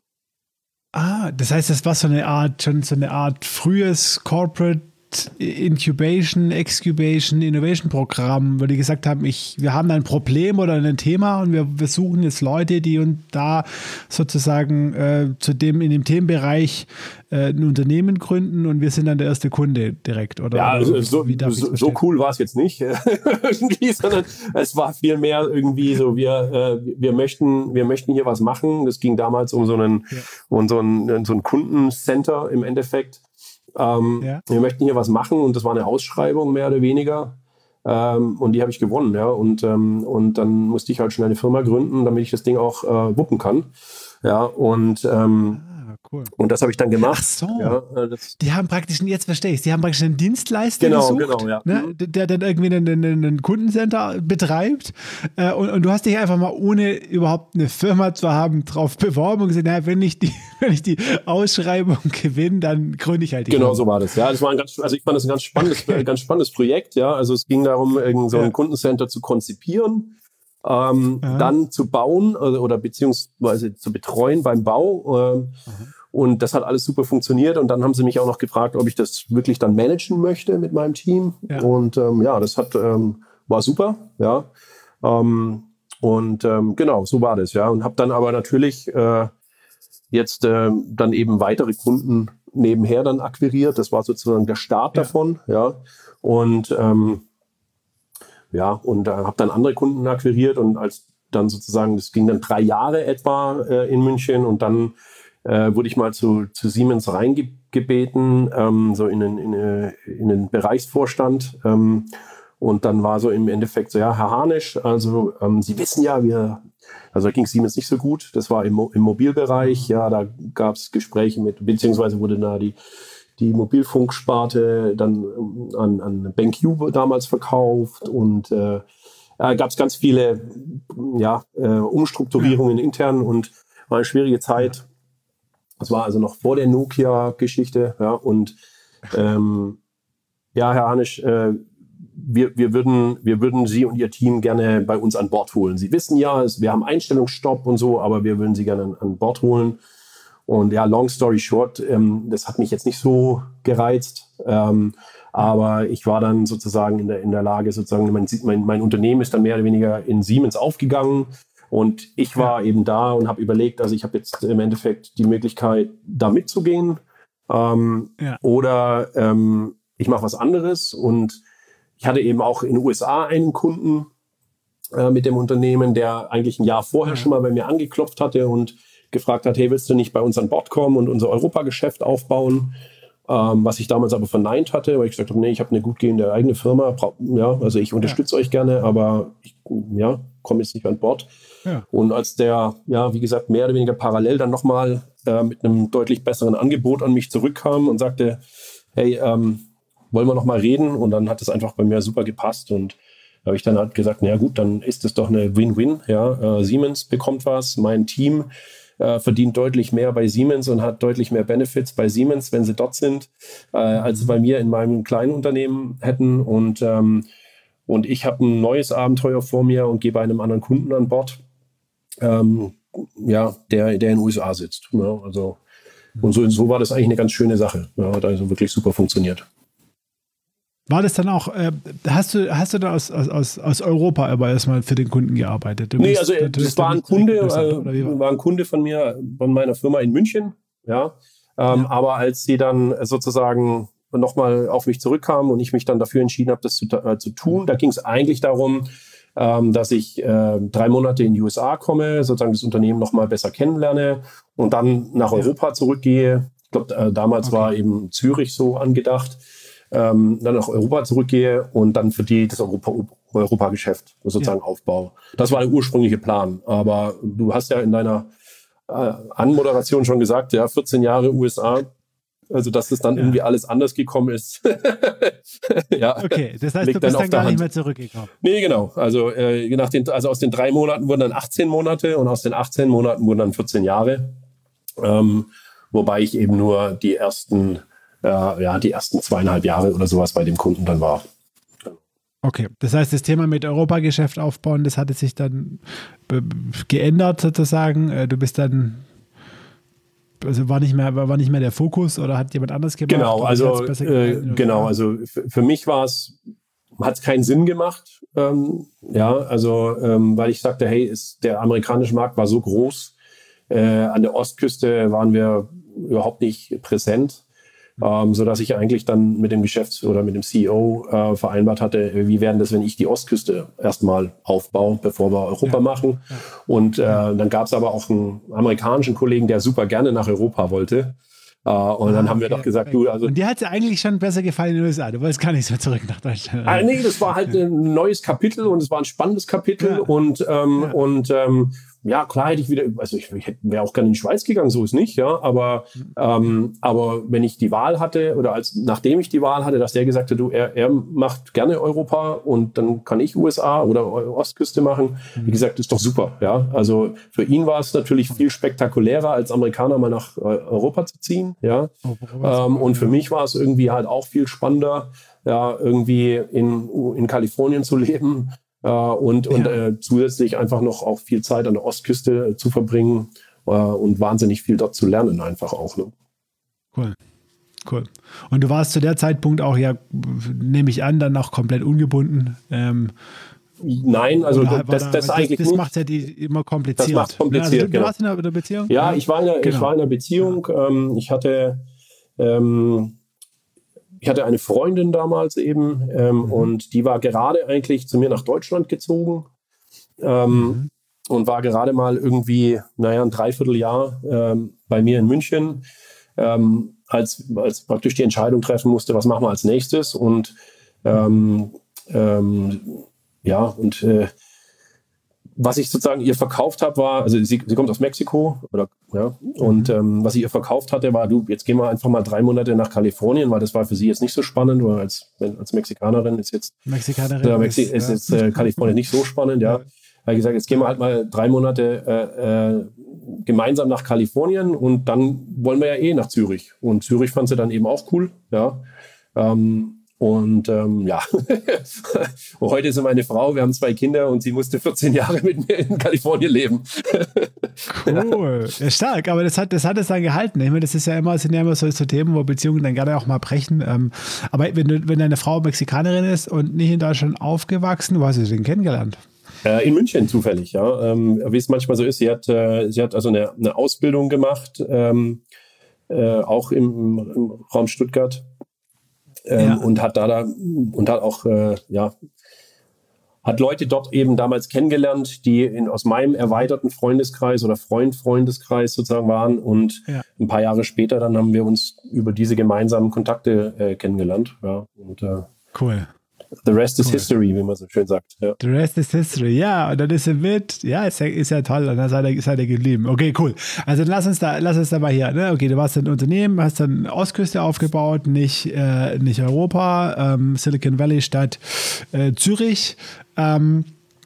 Ah, das heißt, das war so eine Art, schon so eine Art frühes Corporate Incubation, Excubation, Innovation Programm, weil die gesagt haben, ich, wir haben ein Problem oder ein Thema und wir, wir suchen jetzt Leute, die uns da sozusagen äh, zu dem, in dem Themenbereich äh, ein Unternehmen gründen und wir sind dann der erste Kunde direkt, oder? Ja, oder so, so, so cool war es jetzt nicht, irgendwie, sondern es war viel mehr irgendwie so, wir, äh, wir möchten, wir möchten hier was machen. Das ging damals um so einen, ja. um so ein, so ein Kundencenter im Endeffekt. Ähm, ja. Wir möchten hier was machen und das war eine Ausschreibung mehr oder weniger ähm, und die habe ich gewonnen, ja, und, ähm, und dann musste ich halt schnell eine Firma gründen, damit ich das Ding auch äh, wuppen kann, ja, und ähm, ah, cool. Und das habe ich dann gemacht. Ach so, ja, das die haben praktisch, jetzt verstehe ich, die haben praktisch einen Dienstleister genau, gesucht, genau, ja. ne, der dann irgendwie einen, einen, einen Kundencenter betreibt äh, und, und du hast dich einfach mal, ohne überhaupt eine Firma zu haben, drauf beworben und gesagt, naja, wenn ich die, wenn ich die Ausschreibung gewinne, dann gründe ich halt die Genau, Firma. so war das, ja. Das war ein ganz, also ich fand das ein ganz spannendes, ganz spannendes Projekt, ja. Also es ging darum, irgend so ein ja. Kundencenter zu konzipieren, ähm, dann zu bauen oder, oder beziehungsweise zu betreuen beim Bau. Ähm, und das hat alles super funktioniert. Und dann haben sie mich auch noch gefragt, ob ich das wirklich dann managen möchte mit meinem Team. Ja. Und ähm, ja, das hat ähm, war super, ja. Ähm, und ähm, genau, so war das, ja. Und habe dann aber natürlich äh, jetzt äh, dann eben weitere Kunden nebenher dann akquiriert. Das war sozusagen der Start ja. davon, ja. Und ähm, ja, und äh, habe dann andere Kunden akquiriert und als dann sozusagen, das ging dann drei Jahre etwa äh, in München und dann äh, wurde ich mal zu, zu Siemens reingebeten, ähm, so in den, in, in den Bereichsvorstand. Ähm, und dann war so im Endeffekt so, ja, Herr Harnisch, also ähm, Sie wissen ja, wir, also da ging Siemens nicht so gut, das war im, im Mobilbereich, ja, da gab es Gespräche mit, beziehungsweise wurde da die die Mobilfunksparte dann an, an BenQ damals verkauft und äh, äh, gab es ganz viele ja, äh, Umstrukturierungen ja. intern und war eine schwierige Zeit. Das war also noch vor der Nokia-Geschichte. Ja, und ähm, ja, Herr Harnisch, äh, wir, wir, würden, wir würden Sie und Ihr Team gerne bei uns an Bord holen. Sie wissen ja, es, wir haben Einstellungsstopp und so, aber wir würden Sie gerne an, an Bord holen. Und ja, long story short, ähm, das hat mich jetzt nicht so gereizt, ähm, aber ich war dann sozusagen in der, in der Lage, sozusagen, mein, mein, mein Unternehmen ist dann mehr oder weniger in Siemens aufgegangen und ich war ja. eben da und habe überlegt, also ich habe jetzt im Endeffekt die Möglichkeit, da mitzugehen ähm, ja. oder ähm, ich mache was anderes und ich hatte eben auch in den U S A einen Kunden äh, mit dem Unternehmen, der eigentlich ein Jahr vorher ja. schon mal bei mir angeklopft hatte und gefragt hat, hey, willst du nicht bei uns an Bord kommen und unser Europageschäft aufbauen? Ähm, was ich damals aber verneint hatte, weil ich gesagt habe, nee, ich habe eine gut gehende eigene Firma, ja, also ich unterstütze ja. euch gerne, aber ich ja, komme jetzt nicht an Bord. Ja. Und als der, ja, wie gesagt, mehr oder weniger parallel dann nochmal äh, mit einem deutlich besseren Angebot an mich zurückkam und sagte, hey, ähm, wollen wir nochmal reden? Und dann hat es einfach bei mir super gepasst und da habe ich dann halt gesagt, na gut, dann ist es doch eine Win-Win, ja, äh, Siemens bekommt was, mein Team Äh, verdient deutlich mehr bei Siemens und hat deutlich mehr Benefits bei Siemens, wenn sie dort sind, äh, als sie bei mir in meinem kleinen Unternehmen hätten. Und, ähm, und ich habe ein neues Abenteuer vor mir und gehe bei einem anderen Kunden an Bord, ähm, ja, der, der in den U S A sitzt. Ja, also, und so, so war das eigentlich eine ganz schöne Sache. Ja, hat also wirklich super funktioniert. War das dann auch, äh, hast du, hast du da aus, aus, aus Europa aber erstmal für den Kunden gearbeitet? Du nee, also das war ein Kunde, äh, war ein Kunde von mir, von meiner Firma in München, ja. Ähm, ja. Aber als sie dann sozusagen nochmal auf mich zurückkamen und ich mich dann dafür entschieden habe, das zu, äh, zu tun, da ging es eigentlich darum, ähm, dass ich äh, drei Monate in die U S A komme, sozusagen das Unternehmen nochmal besser kennenlerne und dann nach ja. Europa zurückgehe. Ich glaube, äh, damals okay. war eben Zürich so angedacht. Ähm, dann nach Europa zurückgehe und dann für die das Europa, Europa-Geschäft sozusagen ja. aufbaue. Das war der ursprüngliche Plan. Aber du hast ja in deiner äh, Anmoderation schon gesagt, ja, vierzehn Jahre U S A, Also, dass es dann ja. irgendwie alles anders gekommen ist. ja. Okay, das heißt, du bist dann, dann gar nicht mehr zurückgekommen. Nee, genau. Also, äh, nach den, also aus den drei Monaten wurden dann achtzehn Monate und aus den achtzehn Monaten wurden dann vierzehn Jahre. Ähm, wobei ich eben nur die ersten, äh, ja, die ersten zweieinhalb Jahre oder sowas bei dem Kunden dann war. Okay, das heißt, das Thema mit Europageschäft aufbauen, das hatte sich dann be- geändert sozusagen. Du bist dann, also war nicht mehr, war nicht mehr der Fokus oder hat jemand anders gemacht? Genau, also äh, genau, also für, für mich war es, hat es keinen Sinn gemacht. Ähm, ja, also ähm, weil ich sagte, hey, ist, der amerikanische Markt war so groß, äh, an der Ostküste waren wir überhaupt nicht präsent. Ähm, so dass ich eigentlich dann mit dem Geschäfts- oder mit dem C E O äh, vereinbart hatte, wie werden das, wenn ich die Ostküste erstmal aufbaue, bevor wir Europa ja. machen. Ja. Und äh, ja. dann gab es aber auch einen amerikanischen Kollegen, der super gerne nach Europa wollte. Uh, und ah, dann haben wir okay, doch gesagt, okay. du, also. Und dir hat es ja eigentlich schon besser gefallen in den U S A. Du wolltest gar nicht so zurück nach Deutschland. Ah, nee, das war halt ein neues Kapitel und es war ein spannendes Kapitel. Ja. Und, ähm, ja. und ähm, ja, klar hätte ich wieder, also ich, ich wäre auch gerne in die Schweiz gegangen, so ist nicht, ja. Aber, ähm, aber wenn ich die Wahl hatte, oder als nachdem ich die Wahl hatte, dass der gesagt hat, du, er, er macht gerne Europa und dann kann ich U S A oder Ostküste machen. Mhm. Wie gesagt, ist doch super, ja. Also für ihn war es natürlich viel spektakulärer, als Amerikaner mal nach Europa zu ziehen, ja. Oh, ähm, und für mich war es irgendwie halt auch viel spannender, ja, irgendwie in, in Kalifornien zu leben. Uh, und und ja. äh, zusätzlich einfach noch auch viel Zeit an der Ostküste äh, zu verbringen uh, und wahnsinnig viel dort zu lernen einfach auch. Ne? Cool, cool. Und du warst zu der Zeitpunkt auch, ja, nehme ich an, dann auch komplett ungebunden? Ähm, Nein, also das, das, das eigentlich das macht ja die immer kompliziert. Das macht kompliziert, also, du, genau. Du warst in einer Beziehung? Ja, ich war in einer, genau. ich war in einer Beziehung. Ja. Ähm, ich hatte ähm, Ich hatte eine Freundin damals eben ähm, mhm. und die war gerade eigentlich zu mir nach Deutschland gezogen ähm, mhm. und war gerade mal irgendwie, naja, ein Dreivierteljahr ähm, bei mir in München, ähm, als, als praktisch die Entscheidung treffen musste, was machen wir als nächstes. Und ähm, ähm, ja, und äh, was ich sozusagen ihr verkauft habe, war, also sie, sie kommt aus Mexiko, oder ja, und mhm. ähm, was ich ihr verkauft hatte, war, du, jetzt gehen wir einfach mal drei Monate nach Kalifornien, weil das war für sie jetzt nicht so spannend, oder als, als Mexikanerin ist jetzt Mexikanerin äh, Mexi- ist, ist jetzt äh, Kalifornien nicht so spannend, ja. ja. Er hat gesagt, jetzt gehen wir halt mal drei Monate äh, äh, gemeinsam nach Kalifornien und dann wollen wir ja eh nach Zürich. Und Zürich fand sie dann eben auch cool, ja. Ähm, Und ähm, ja, und heute ist sie meine Frau, wir haben zwei Kinder und sie musste vierzehn Jahre mit mir in Kalifornien leben. Cool, ja, stark, aber das hat, das hat es dann gehalten. Ich meine, das ist ja immer, sind ja immer so, so Themen, wo Beziehungen dann gerne auch mal brechen. Ähm, aber wenn, du, wenn deine Frau Mexikanerin ist und nicht in Deutschland aufgewachsen, wo hast du sie denn kennengelernt? Äh, in München zufällig, ja. Ähm, wie es manchmal so ist, sie hat, äh, sie hat also eine, eine Ausbildung gemacht, ähm, äh, auch im, im Raum Stuttgart. Ähm, ja. Und hat da, da und hat auch äh, ja hat Leute dort eben damals kennengelernt, die in, aus meinem erweiterten Freundeskreis oder Freund-Freundeskreis sozusagen waren. Und ja. ein paar Jahre später dann haben wir uns über diese gemeinsamen Kontakte äh, kennengelernt. Ja, und, äh, cool. The rest is cool. History, wie man so schön sagt. Ja. The rest is history, ja. Und dann ist er mit, ja, ist ja, ist ja toll. Und dann seid ihr, seid ihr geblieben. Okay, cool. Also lass uns da, lass uns da mal hier, ne? Okay, du warst ein Unternehmen, hast dann Ostküste aufgebaut, nicht, äh, nicht Europa, ähm, Silicon Valley statt äh, Zürich. Ähm,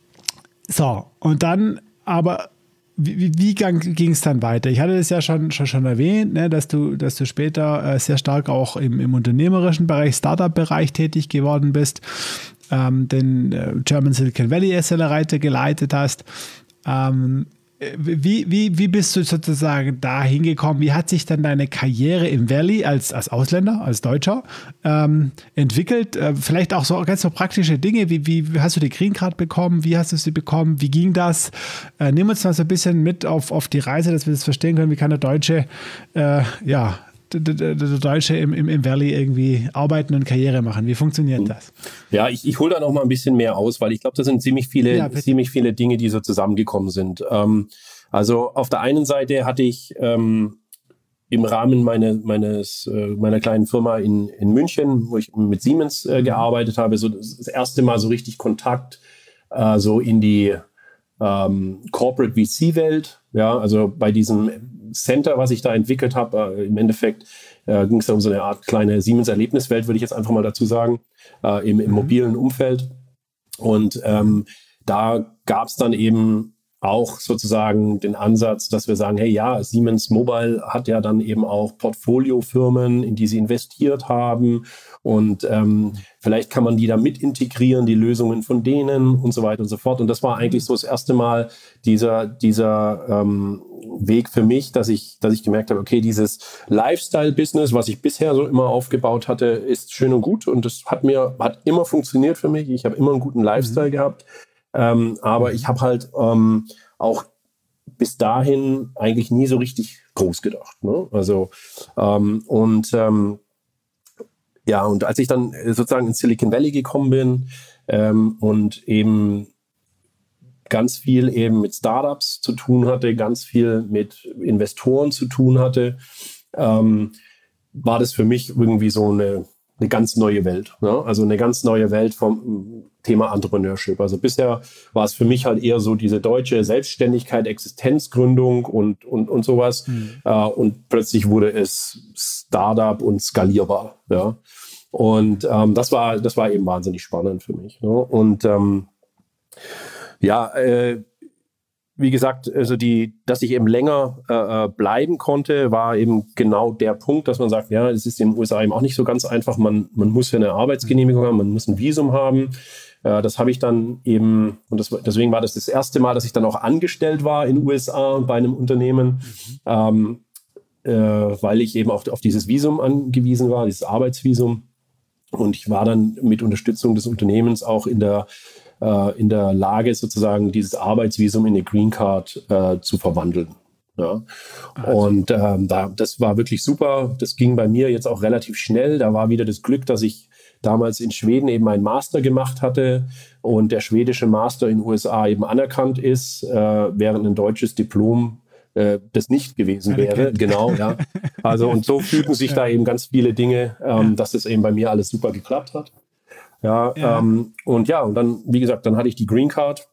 so, und dann aber Wie, wie ging es dann weiter? Ich hatte das ja schon, schon, schon erwähnt, ne, dass du, dass du später äh, sehr stark auch im, im unternehmerischen Bereich, Startup-Bereich tätig geworden bist, ähm, den äh, German Silicon Valley Accelerator geleitet hast. Ähm, wie, wie, wie bist du sozusagen da hingekommen? Wie hat sich dann deine Karriere im Valley als, als Ausländer, als Deutscher ähm, entwickelt? Äh, vielleicht auch so ganz so praktische Dinge. Wie, wie hast du die Green Card bekommen? Wie hast du sie bekommen? Wie ging das? Äh, nimm uns mal so ein bisschen mit auf, auf die Reise, dass wir das verstehen können. Wie kann der Deutsche, äh, ja, der, der, der Deutsche im, im, im Valley irgendwie arbeiten und Karriere machen? Wie funktioniert das? Ja, ich, ich hole da noch mal ein bisschen mehr aus, weil ich glaube, das sind ziemlich viele, ja, ziemlich viele Dinge, die so zusammengekommen sind. Ähm, also auf der einen Seite hatte ich ähm, im Rahmen meine, meines, äh, meiner kleinen Firma in, in München, wo ich mit Siemens äh, gearbeitet habe, so das, das erste Mal so richtig Kontakt äh, so in die ähm, Corporate V C-Welt, Ja, also bei diesem Center, was ich da entwickelt habe, äh, im Endeffekt äh, ging es da um so eine Art kleine Siemens-Erlebniswelt, würde ich jetzt einfach mal dazu sagen, äh, im, im Mhm. mobilen Umfeld. Und ähm, da gab es dann eben auch sozusagen den Ansatz, dass wir sagen, hey ja, Siemens Mobile hat ja dann eben auch Portfoliofirmen, in die sie investiert haben und ähm, vielleicht kann man die da mit integrieren, die Lösungen von denen und so weiter und so fort. Und das war eigentlich so das erste Mal dieser, dieser ähm, Weg für mich, dass ich, dass ich gemerkt habe, okay, dieses Lifestyle-Business, was ich bisher so immer aufgebaut hatte, ist schön und gut und das hat mir, hat immer funktioniert für mich. Ich habe immer einen guten Lifestyle mhm. gehabt. Ähm, aber ich habe halt ähm, auch bis dahin eigentlich nie so richtig groß gedacht. Ne? Also ähm, und ähm, ja, und als ich dann sozusagen in Silicon Valley gekommen bin ähm, und eben ganz viel eben mit Startups zu tun hatte, ganz viel mit Investoren zu tun hatte, ähm, war das für mich irgendwie so eine eine ganz neue Welt, ne? Also eine ganz neue Welt vom Thema Entrepreneurship. Also bisher war es für mich halt eher so diese deutsche Selbstständigkeit, Existenzgründung und und und sowas. Mhm. Äh, und plötzlich wurde es Startup und skalierbar, ja. Und ähm, das war das war eben wahnsinnig spannend für mich, ne? Und ähm, ja, äh, wie gesagt, also die, dass ich eben länger äh, bleiben konnte, war eben genau der Punkt, dass man sagt, ja, es ist in den U S A eben auch nicht so ganz einfach. Man, man muss ja eine Arbeitsgenehmigung haben, man muss ein Visum haben. Äh, das habe ich dann eben, und das, deswegen war das das erste Mal, dass ich dann auch angestellt war in den U S A bei einem Unternehmen, mhm. ähm, äh, weil ich eben auch auf dieses Visum angewiesen war, dieses Arbeitsvisum. Und ich war dann mit Unterstützung des Unternehmens auch in der in der Lage, sozusagen dieses Arbeitsvisum in eine Green Card äh, zu verwandeln. Ja. Also. Und ähm, da, das war wirklich super. Das ging bei mir jetzt auch relativ schnell. Da war wieder das Glück, dass ich damals in Schweden eben einen Master gemacht hatte und der schwedische Master in den U S A eben anerkannt ist, äh, während ein deutsches Diplom äh, das nicht gewesen wäre. Anerkennt. Genau, ja. Also und so fügen sich ja. da eben ganz viele Dinge, ähm, ja. dass das eben bei mir alles super geklappt hat. Ja, ja. Ähm, und ja, und dann, wie gesagt, dann hatte ich die Green Card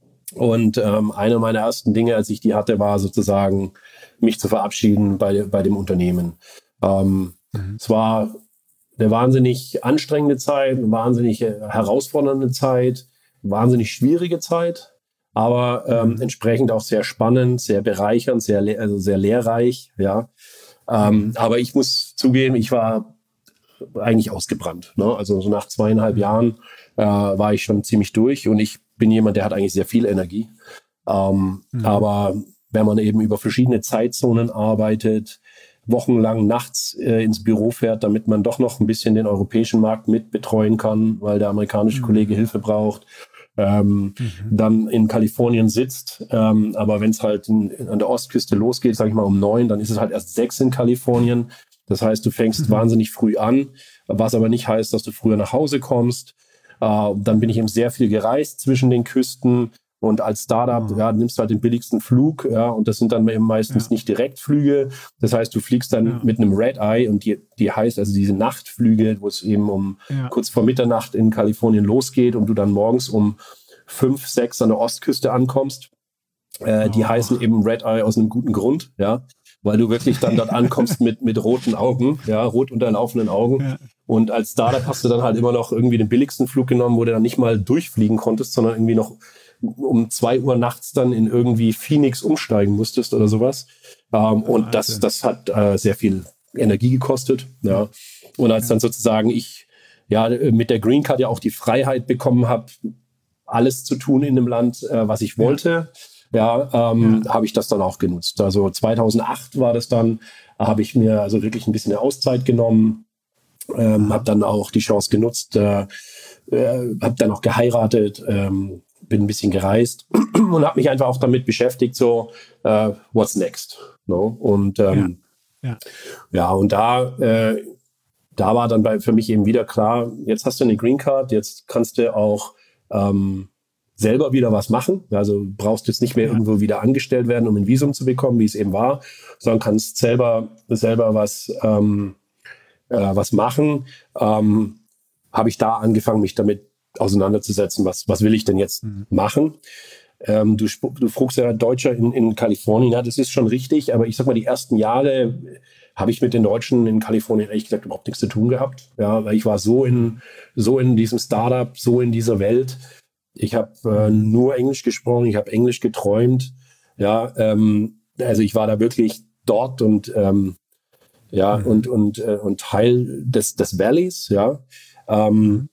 und ähm, eine meiner ersten Dinge, als ich die hatte, war sozusagen, mich zu verabschieden bei, bei dem Unternehmen. Ähm, mhm. Es war eine wahnsinnig anstrengende Zeit, eine wahnsinnig herausfordernde Zeit, wahnsinnig schwierige Zeit, aber ähm, mhm. entsprechend auch sehr spannend, sehr bereichernd, sehr, le- also sehr lehrreich, ja. Ähm, aber ich muss zugeben, ich war eigentlich ausgebrannt. Ne? Also so nach zweieinhalb Jahren äh, war ich schon ziemlich durch und ich bin jemand, der hat eigentlich sehr viel Energie. Ähm, mhm. Aber wenn man eben über verschiedene Zeitzonen arbeitet, wochenlang nachts äh, ins Büro fährt, damit man doch noch ein bisschen den europäischen Markt mit betreuen kann, weil der amerikanische mhm. Kollege Hilfe braucht, ähm, mhm. dann in Kalifornien sitzt. Ähm, aber wenn es halt in, an der Ostküste losgeht, sage ich mal um neun, dann ist es halt erst sechs in Kalifornien. Das heißt, du fängst mhm. wahnsinnig früh an, was aber nicht heißt, dass du früher nach Hause kommst. Äh, dann bin ich eben sehr viel gereist zwischen den Küsten und als Startup mhm. ja, nimmst du halt den billigsten Flug, ja, und das sind dann eben meistens ja. nicht Direktflüge. Das heißt, du fliegst dann ja. mit einem Red Eye und die, die heißt also diese Nachtflüge, wo es eben um ja. kurz vor Mitternacht in Kalifornien losgeht und du dann morgens um fünf, sechs an der Ostküste ankommst. Äh, oh. Die heißen eben Red Eye aus einem guten Grund, ja. Weil du wirklich dann dort ankommst mit, mit roten Augen, ja, rot unterlaufenden Augen. Ja. Und als Startup hast du dann halt immer noch irgendwie den billigsten Flug genommen, wo du dann nicht mal durchfliegen konntest, sondern irgendwie noch um zwei Uhr nachts dann in irgendwie Phoenix umsteigen musstest oder sowas. Ähm, oh, und das, das hat äh, sehr viel Energie gekostet, ja. Und als ja. dann sozusagen ich, ja, mit der Green Card ja auch die Freiheit bekommen habe, alles zu tun in dem Land, äh, was ich wollte, ja. Ja, ähm, ja. habe ich das dann auch genutzt. Also zweitausendacht war das dann, habe ich mir also wirklich ein bisschen eine Auszeit genommen, ähm, habe dann auch die Chance genutzt, äh, äh, habe dann auch geheiratet, ähm, bin ein bisschen gereist und habe mich einfach auch damit beschäftigt, so äh, what's next, no? Und ähm, ja. Ja. ja, und da äh, da war dann bei, für mich eben wieder klar, jetzt hast du eine Green Card, jetzt kannst du auch ähm, selber wieder was machen. Also brauchst jetzt nicht mehr ja. irgendwo wieder angestellt werden, um ein Visum zu bekommen, wie es eben war, sondern kannst selber selber was ähm, äh, was machen. Ähm, habe ich da angefangen, mich damit auseinanderzusetzen, was was will ich denn jetzt mhm. machen? ähm, du, du fragst ja Deutscher in, in Kalifornien, ja, das ist schon richtig, aber ich sag mal, die ersten Jahre habe ich mit den Deutschen in Kalifornien ehrlich gesagt überhaupt nichts zu tun gehabt, ja, weil ich war so in, so in diesem Startup, so in dieser Welt. Ich habe äh, nur Englisch gesprochen, ich habe Englisch geträumt, ja, ähm, also ich war da wirklich dort und ähm, ja, mhm. und, und, äh, und Teil des, des Valleys, ja. Ähm,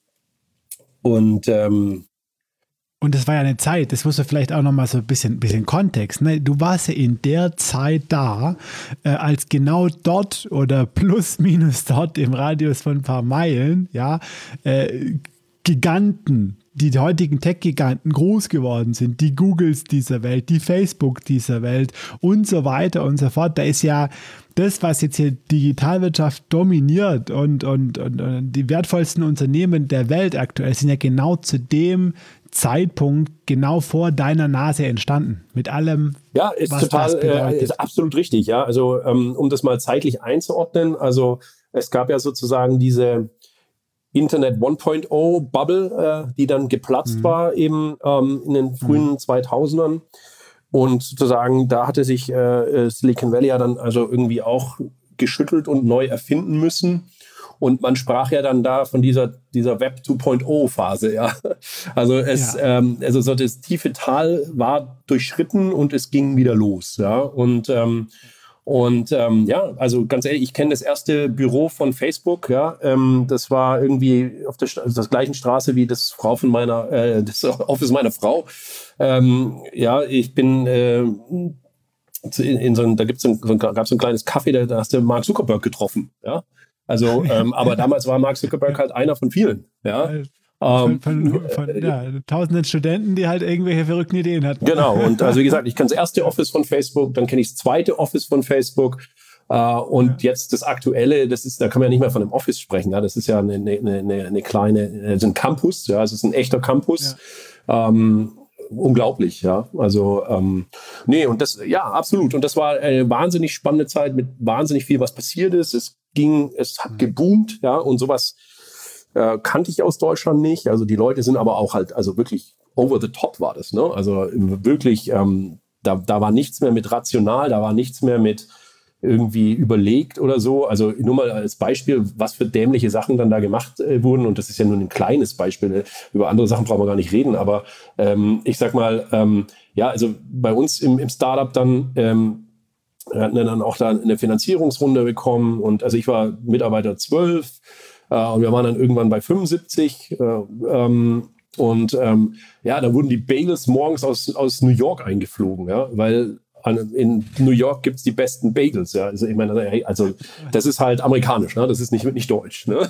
und ähm, Und das war ja eine Zeit, das musst du vielleicht auch nochmal so ein bisschen, bisschen Kontext, ne? Du warst ja in der Zeit da, äh, als genau dort oder plus minus dort im Radius von ein paar Meilen, ja, äh, Giganten, die heutigen Tech-Giganten groß geworden sind, die Googles dieser Welt, die Facebook dieser Welt und so weiter und so fort. Da ist ja das, was jetzt hier Digitalwirtschaft dominiert und, und, und, und die wertvollsten Unternehmen der Welt aktuell sind ja genau zu dem Zeitpunkt genau vor deiner Nase entstanden. Mit allem, ja, ist was total, das bedeutet. Äh, ist absolut richtig. Ja, also ähm, um das mal zeitlich einzuordnen, also es gab ja sozusagen diese Internet eins Punkt null Bubble, äh, die dann geplatzt mhm. war eben ähm, in den frühen mhm. zweitausendern. Und sozusagen, da hatte sich äh, Silicon Valley ja dann also irgendwie auch geschüttelt und neu erfinden müssen. Und man sprach ja dann da von dieser, dieser Web zwei Punkt null Phase, ja. Also es, ja. ähm, also so das tiefe Tal war durchschritten und es ging wieder los, ja. Und, ähm, und ähm, ja, also ganz ehrlich, ich kenne das erste Büro von Facebook, ja. Ähm, das war irgendwie auf der, also der gleichen Straße wie das Frau von meiner, äh, das Office meiner Frau. Ähm, ja, ich bin äh, in, in so ein, da gibt's so ein, so ein, gab's so ein kleines Café, da, da hast du Mark Zuckerberg getroffen, ja. Also, ähm, aber damals war Mark Zuckerberg halt einer von vielen, ja. Von, von, von ja, tausenden Studenten, die halt irgendwelche verrückten Ideen hatten. Genau, und also wie gesagt, ich kenne das erste Office von Facebook, dann kenne ich das zweite Office von Facebook äh, und ja. jetzt das aktuelle, das ist, da kann man ja nicht mehr von einem Office sprechen, ja, das ist ja eine, eine, eine, eine kleine, also ein Campus, ja, es ist ein echter Campus. Ja. Ähm, unglaublich, ja, also ähm, nee, und das, ja, absolut, und das war eine wahnsinnig spannende Zeit mit wahnsinnig viel, was passiert ist, es ging, es hat geboomt, ja, und sowas äh, kannte ich aus Deutschland nicht, also die Leute sind aber auch halt, also wirklich over the top war das, ne, also wirklich, ähm, da, da war nichts mehr mit rational, da war nichts mehr mit irgendwie überlegt oder so, also nur mal als Beispiel, was für dämliche Sachen dann da gemacht äh, wurden, und das ist ja nur ein kleines Beispiel, über andere Sachen brauchen wir gar nicht reden, aber ähm, ich sag mal, ähm, ja, also bei uns im, im Startup dann ähm, hatten wir dann auch da eine Finanzierungsrunde bekommen, und also ich war Mitarbeiter zwölf äh, und wir waren dann irgendwann bei fünfundsiebzig äh, ähm, und ähm, ja, da wurden die Bagels morgens aus, aus New York eingeflogen, ja, weil in New York gibt's die besten Bagels, ja. Also ich meine, hey, also das ist halt amerikanisch, ne? Das ist nicht, nicht deutsch, ne?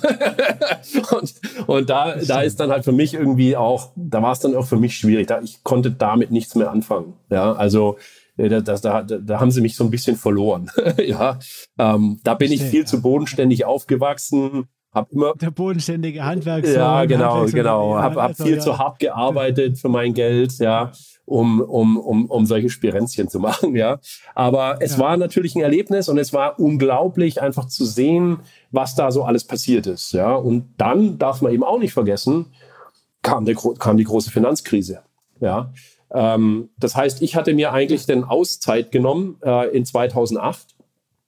und, und da, da ist dann halt für mich irgendwie auch, da war es dann auch für mich schwierig. Da, ich konnte damit nichts mehr anfangen. Ja, also da, da, da haben sie mich so ein bisschen verloren. ja, ähm, da bin ich viel zu bodenständig aufgewachsen. Hab immer der bodenständige Handwerkssohn. Ja, genau, genau. Hab, hab viel ja. zu hart gearbeitet für mein Geld, ja. Um, um, um, um solche Spirenzchen zu machen, ja. Aber es ja. war natürlich ein Erlebnis, und es war unglaublich einfach zu sehen, was da so alles passiert ist, ja. Und dann darf man eben auch nicht vergessen, kam, der, kam die große Finanzkrise, ja. Ähm, das heißt, ich hatte mir eigentlich den Auszeit genommen äh, in zweitausendacht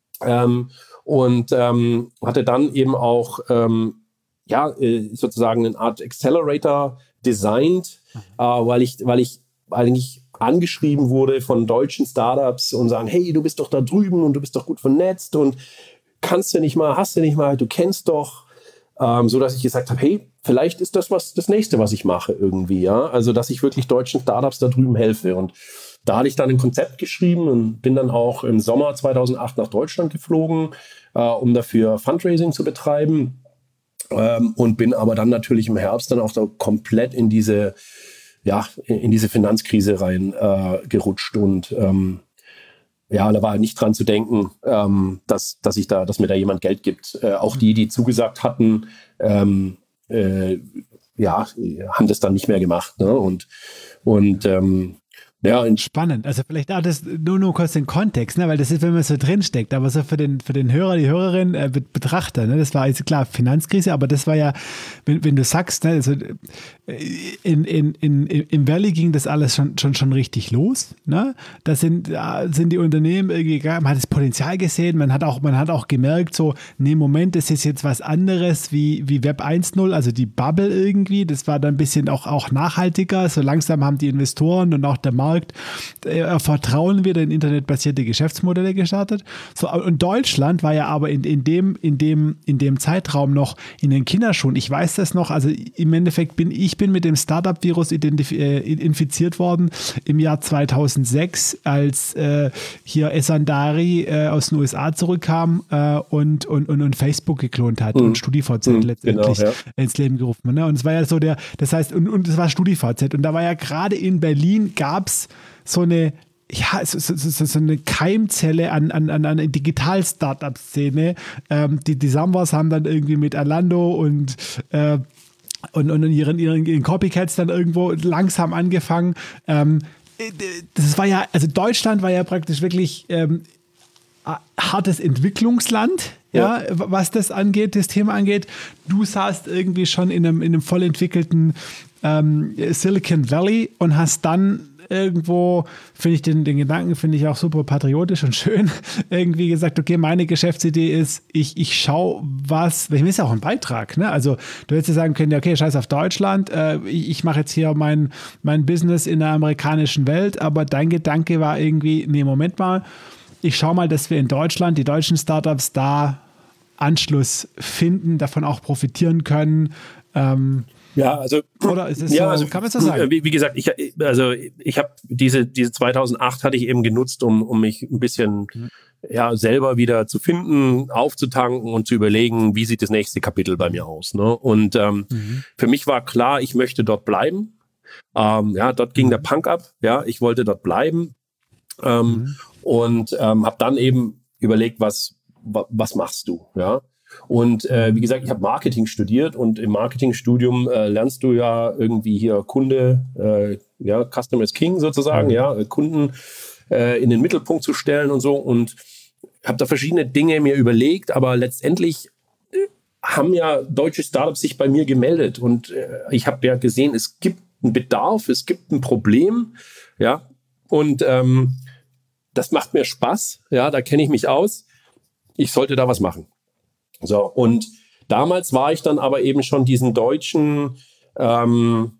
ähm, und ähm, hatte dann eben auch ähm, ja, äh, sozusagen eine Art Accelerator designt, mhm. äh, weil ich, weil ich eigentlich angeschrieben wurde von deutschen Startups und sagen, hey, du bist doch da drüben und du bist doch gut vernetzt und kannst du nicht mal, hast du nicht mal, du kennst doch, ähm, so dass ich gesagt habe, hey, vielleicht ist das was das nächste, was ich mache irgendwie, ja, also dass ich wirklich deutschen Startups da drüben helfe. Und da hatte ich dann ein Konzept geschrieben und bin dann auch im Sommer zweitausendacht nach Deutschland geflogen, äh, um dafür Fundraising zu betreiben, ähm, und bin aber dann natürlich im Herbst dann auch da komplett in diese ja, in diese Finanzkrise rein äh, gerutscht, und ähm, ja, da war nicht dran zu denken, ähm, dass, dass ich da, dass mir da jemand Geld gibt. Äh, auch die, die zugesagt hatten, ähm, äh, ja, haben das dann nicht mehr gemacht, ne? Und, und ähm, Ja, spannend. Also vielleicht auch das nur nur kurz den Kontext, ne? Weil das ist, wenn man so drinsteckt, aber so für den, für den Hörer, die Hörerin, äh, Betrachter, ne? Das war jetzt klar Finanzkrise, aber das war ja, wenn, wenn du sagst, ne? Also in, in, in, im Valley ging das alles schon, schon, schon richtig los, ne? Da sind, sind die Unternehmen irgendwie, man hat das Potenzial gesehen, man hat auch, man hat auch gemerkt, so, nee, Moment, das ist jetzt was anderes wie, wie Web eins Punkt null, also die Bubble irgendwie, das war dann ein bisschen auch, auch nachhaltiger, so langsam haben die Investoren und auch der Markt Äh, Vertrauen wieder in internetbasierte Geschäftsmodelle gestartet. So, und Deutschland war ja aber in, in, dem, in, dem, in dem Zeitraum noch in den Kinderschuhen. Ich weiß das noch, also im Endeffekt bin ich bin mit dem Startup-Virus identif- äh, infiziert worden im Jahr zweitausendsechs, als äh, hier Esandari äh, aus den U S A zurückkam äh, und, und, und, und Facebook geklont hat mhm. und StudiVZ mhm, letztendlich genau, ja. ins Leben gerufen. Ne? Und es war ja so der, das heißt, und, und es war StudiVZ und da war ja gerade in Berlin gab es so eine, ja, so, so, so, so eine Keimzelle an, an, an einer Digital-Startup-Szene. Ähm, die, die Sambas haben dann irgendwie mit Alando und, äh, und, und ihren, ihren, ihren Copycats dann irgendwo langsam angefangen. Ähm, das war ja, also Deutschland war ja praktisch wirklich ähm, hartes Entwicklungsland, ja. ja, was das angeht, das Thema angeht. Du saßt irgendwie schon in einem, in einem voll entwickelten ähm, Silicon Valley und hast dann irgendwo, finde ich den, den Gedanken, finde ich auch super patriotisch und schön, irgendwie gesagt, okay, meine Geschäftsidee ist, ich, ich schaue was, ich ist ja auch ein Beitrag, ne? Also du hättest ja sagen können, okay, scheiß auf Deutschland, äh, ich, ich mache jetzt hier mein, mein Business in der amerikanischen Welt, aber dein Gedanke war irgendwie, nee, Moment mal, ich schaue mal, dass wir in Deutschland, die deutschen Startups da Anschluss finden, davon auch profitieren können, ähm, Ja, also, oder ist es ja, so, also kann man so sagen? Wie, wie gesagt, ich, also ich habe diese, diese zweitausendacht hatte ich eben genutzt, um, um mich ein bisschen mhm. ja, selber wieder zu finden, aufzutanken und zu überlegen, wie sieht das nächste Kapitel bei mir aus. Ne? Und ähm, mhm. für mich war klar, ich möchte dort bleiben. Ähm, ja, dort ging mhm. der Punk ab. Ja, ich wollte dort bleiben ähm, mhm. und ähm, habe dann eben überlegt, was, was machst du? Ja. Und äh, wie gesagt, ich habe Marketing studiert und im Marketingstudium äh, lernst du ja irgendwie hier Kunde, äh, ja, Customer is King sozusagen, ja, Kunden äh, in den Mittelpunkt zu stellen und so. Und habe da verschiedene Dinge mir überlegt, aber letztendlich haben ja deutsche Startups sich bei mir gemeldet und äh, ich habe ja gesehen, es gibt einen Bedarf, es gibt ein Problem, ja, und ähm, das macht mir Spaß, ja, da kenne ich mich aus. Ich sollte da was machen. So, und damals war ich dann aber eben schon diesen deutschen ähm,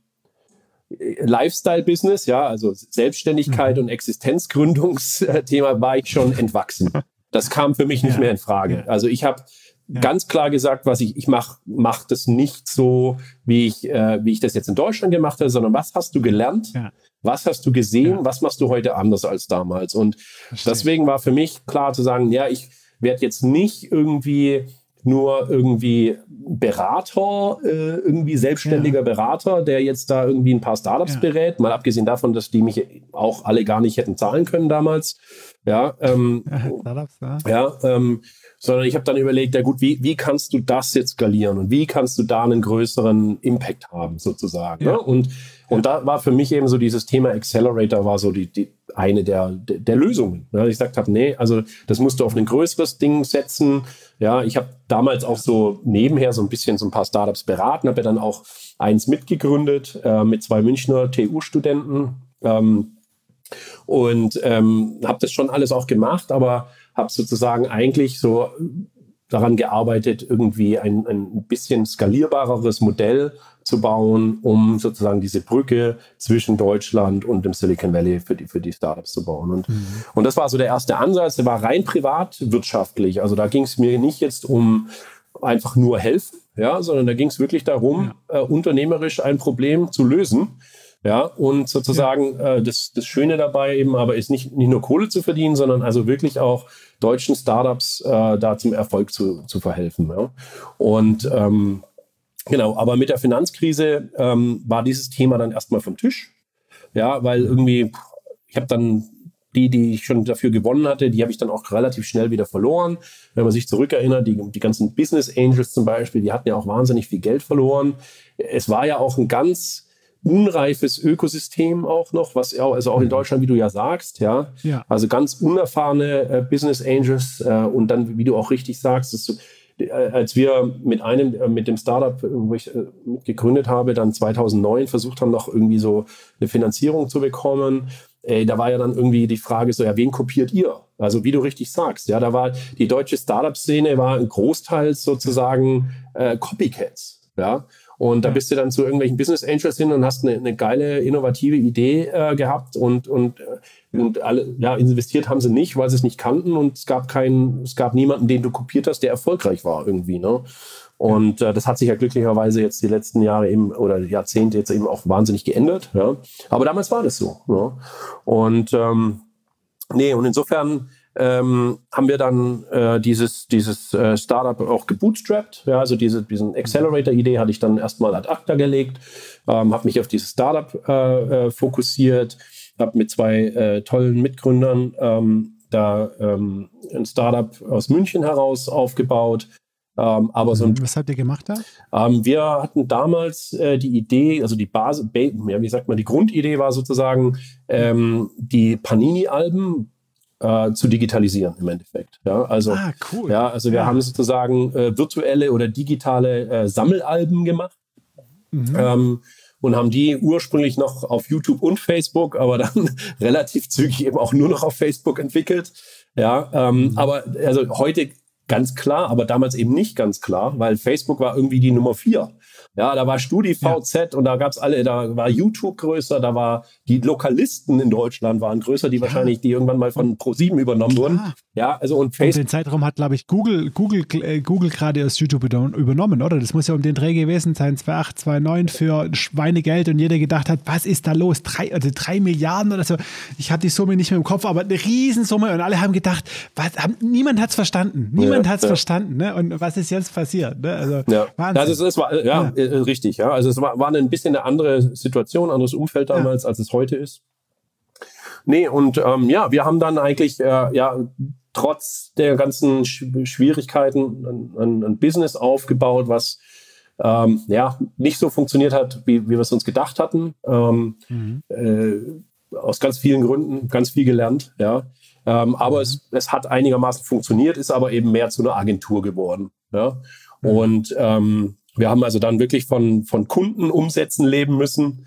Lifestyle-Business, ja, also Selbstständigkeit mhm. und Existenzgründungsthema war ich schon entwachsen. Das kam für mich nicht ja. mehr in Frage. Also ich habe ja. ganz klar gesagt, was ich, ich mache mach das nicht so, wie ich, äh, wie ich das jetzt in Deutschland gemacht habe, sondern was hast du gelernt? Ja. Was hast du gesehen? Ja. Was machst du heute anders als damals? Und Verstehe. Deswegen war für mich klar zu sagen, ja, ich werde jetzt nicht irgendwie nur irgendwie Berater, äh, irgendwie selbstständiger ja. Berater, der jetzt da irgendwie ein paar Startups ja. berät, mal abgesehen davon, dass die mich auch alle gar nicht hätten zahlen können damals. Ja, ähm, Startups, ja. ja ähm, sondern ich habe dann überlegt, ja gut, wie, wie kannst du das jetzt skalieren und wie kannst du da einen größeren Impact haben sozusagen. Ja. Ne? Und, und ja. da war für mich eben so dieses Thema Accelerator war so die, die eine der, der, der Lösungen. Ja, ich gesagt habe, nee, also das musst du auf ein größeres Ding setzen. Ja, ich habe damals auch so nebenher so ein bisschen so ein paar Startups beraten, habe ja dann auch eins mitgegründet äh, mit zwei Münchner T U-Studenten ähm, und ähm, habe das schon alles auch gemacht, aber habe sozusagen eigentlich so daran gearbeitet, irgendwie ein, ein bisschen skalierbareres Modell zu bauen, um sozusagen diese Brücke zwischen Deutschland und dem Silicon Valley für die, für die Startups zu bauen. Und, mhm. und das war so der erste Ansatz, der war rein privatwirtschaftlich. Also da ging es mir nicht jetzt um einfach nur helfen, ja, sondern da ging es wirklich darum, ja. äh, unternehmerisch ein Problem zu lösen. Ja, und sozusagen ja. äh, das, das Schöne dabei eben aber ist nicht, nicht nur Kohle zu verdienen, sondern also wirklich auch deutschen Startups äh, da zum Erfolg zu, zu verhelfen. Ja. Und ähm, genau, aber mit der Finanzkrise ähm, war dieses Thema dann erstmal vom Tisch. Ja, weil irgendwie, ich habe dann die, die ich schon dafür gewonnen hatte, die habe ich dann auch relativ schnell wieder verloren. Wenn man sich zurückerinnert, die, die ganzen Business Angels zum Beispiel, die hatten ja auch wahnsinnig viel Geld verloren. Es war ja auch ein ganz unreifes Ökosystem auch noch, was auch, also auch in Deutschland, wie du ja sagst, ja. Ja. Also ganz unerfahrene äh, Business Angels äh, und dann, wie du auch richtig sagst, dass du, äh, als wir mit einem, äh, mit dem Startup, wo ich äh, mit gegründet habe, dann zweitausendneun versucht haben, noch irgendwie so eine Finanzierung zu bekommen, äh, da war ja dann irgendwie die Frage so, ja, wen kopiert ihr? Also wie du richtig sagst, ja, da war die deutsche Startup-Szene war ein Großteil sozusagen äh, Copycats, ja. Und da bist du dann zu irgendwelchen Business Angels hin und hast eine, eine geile, innovative Idee äh, gehabt und, und, und alle, ja, investiert haben sie nicht, weil sie es nicht kannten und es gab keinen, es gab niemanden, den du kopiert hast, der erfolgreich war irgendwie, ne? Und äh, das hat sich ja glücklicherweise jetzt die letzten Jahre eben oder Jahrzehnte jetzt eben auch wahnsinnig geändert, ja. Aber damals war das so, ne? Und ähm, nee, und insofern Ähm, haben wir dann äh, dieses, dieses äh, Startup auch gebootstrapped. Ja, also diese diesen Accelerator-Idee hatte ich dann erstmal ad acta gelegt, ähm, habe mich auf dieses Startup äh, äh, fokussiert, habe mit zwei äh, tollen Mitgründern ähm, da ähm, ein Startup aus München heraus aufgebaut. Ähm, aber so ein, Was habt ihr gemacht da? ähm, wir hatten damals äh, die Idee, also die Basis, ja, wie sagt man, die Grundidee war sozusagen ähm, die Panini-Alben Äh, zu digitalisieren im Endeffekt. Ja, also, ah, cool. ja, also wir ja. haben sozusagen äh, virtuelle oder digitale äh, Sammelalben gemacht mhm. ähm, und haben die ursprünglich noch auf YouTube und Facebook, aber dann relativ zügig eben auch nur noch auf Facebook entwickelt. Ja, ähm, mhm. aber also heute ganz klar, aber damals eben nicht ganz klar, weil Facebook war irgendwie die Nummer vier. Ja, da war StudiVZ ja. und da gab's alle, da war YouTube größer, da war die Lokalisten in Deutschland waren größer, die ja. wahrscheinlich, die irgendwann mal von ProSieben übernommen ja. wurden. Ja, also und Facebook. Und den Zeitraum hat, glaube ich, Google, Google, äh, Google gerade aus YouTube übernommen, oder? Das muss ja um den Dreh gewesen sein, zweitausendacht, zweitausendneun für Schweinegeld und jeder gedacht hat, was ist da los? Drei, also drei Milliarden oder so. Ich habe die Summe nicht mehr im Kopf, aber eine Riesensumme und alle haben gedacht, was, haben, niemand hat's verstanden. Niemand ja, hat's ja. verstanden. Ne? Und was ist jetzt passiert? Ne? Also, ja. Wahnsinn. Also es war, ja, ja. richtig, ja. Also es war, war ein bisschen eine andere Situation, anderes Umfeld damals, ja. als es heute ist. Nee, und ähm, ja, wir haben dann eigentlich, äh, ja, trotz der ganzen Sch- Schwierigkeiten ein, ein, ein Business aufgebaut, was ähm, ja nicht so funktioniert hat, wie, wie wir es uns gedacht hatten. Ähm, mhm. äh, aus ganz vielen Gründen, ganz viel gelernt, ja. Ähm, aber mhm. es, es hat einigermaßen funktioniert, ist aber eben mehr zu einer Agentur geworden, ja. Mhm. Und ähm, wir haben also dann wirklich von, von Kundenumsätzen leben müssen.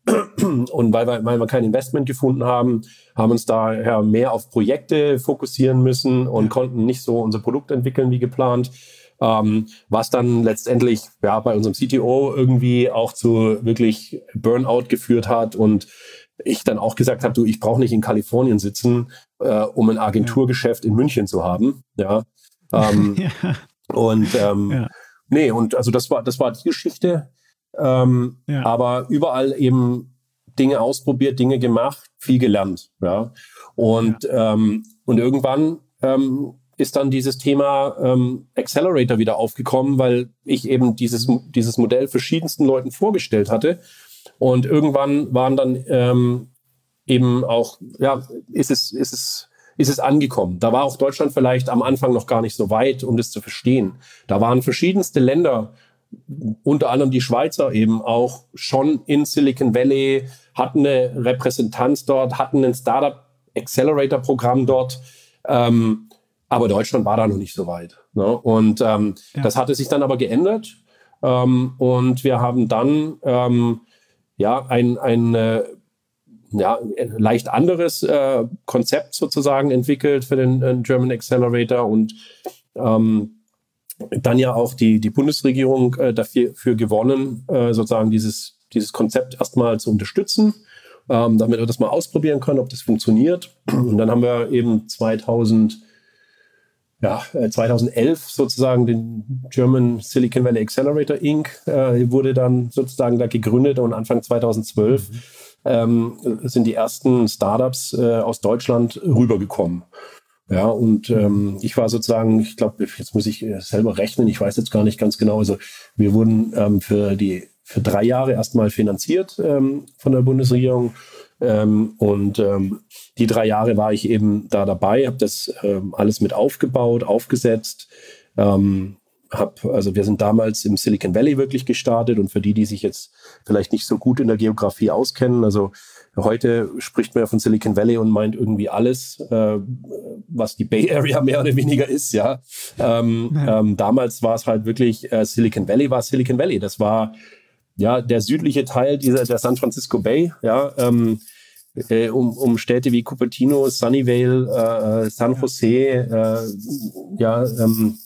Und weil wir, weil wir kein Investment gefunden haben, haben uns daher mehr auf Projekte fokussieren müssen und konnten nicht so unser Produkt entwickeln wie geplant. Ähm, was dann letztendlich ja, bei unserem C T O irgendwie auch zu wirklich Burnout geführt hat und ich dann auch gesagt habe, du, ich brauche nicht in Kalifornien sitzen, äh, um ein Agenturgeschäft in München zu haben. Ja. Ähm, ja. Und ähm, ja. nee, und also das war, das war die Geschichte. Ähm, ja. Aber überall eben Dinge ausprobiert, Dinge gemacht, viel gelernt. Ja. Und, ja. Ähm, und irgendwann ähm, ist dann dieses Thema ähm, Accelerator wieder aufgekommen, weil ich eben dieses, dieses Modell verschiedensten Leuten vorgestellt hatte. Und irgendwann waren dann ähm, eben auch, ja, ist es, ist es, ist es angekommen. Da war auch Deutschland vielleicht am Anfang noch gar nicht so weit, um das zu verstehen. Da waren verschiedenste Länder, unter anderem die Schweizer eben auch schon in Silicon Valley, hatten eine Repräsentanz dort, hatten ein Startup-Accelerator-Programm dort. Ähm, aber Deutschland war da noch nicht so weit. Ne? Und ähm, ja. das hatte sich dann aber geändert. Ähm, und wir haben dann ähm, ja ein, ein äh, ja, leicht anderes äh, Konzept sozusagen entwickelt für den äh, German Accelerator und ähm, dann ja auch die, die Bundesregierung äh, dafür für gewonnen, äh, sozusagen dieses, dieses Konzept erstmal zu unterstützen, ähm, damit wir das mal ausprobieren können, ob das funktioniert. Und dann haben wir eben zweitausend, ja, äh, zweitausendelf sozusagen den German Silicon Valley Accelerator Incorporated äh, wurde dann sozusagen da gegründet und Anfang zweitausendzwölf mhm. ähm, sind die ersten Startups äh, aus Deutschland rübergekommen. Ja, und ähm, ich war sozusagen, ich glaube, jetzt muss ich selber rechnen, ich weiß jetzt gar nicht ganz genau, also wir wurden ähm, für die für drei Jahre erstmal finanziert ähm, von der Bundesregierung ähm, und ähm, die drei Jahre war ich eben da dabei, habe das ähm, alles mit aufgebaut, aufgesetzt, ähm, hab, also wir sind damals im Silicon Valley wirklich gestartet und für die, die sich jetzt vielleicht nicht so gut in der Geografie auskennen, also heute spricht man ja von Silicon Valley und meint irgendwie alles, äh, was die Bay Area mehr oder weniger ist, ja. Ähm, ja. Ähm, damals war es halt wirklich, äh, Silicon Valley war Silicon Valley. Das war ja der südliche Teil dieser der San Francisco Bay, ja, ähm, äh, um, um Städte wie Cupertino, Sunnyvale, äh, San Jose, äh, ja, ähm,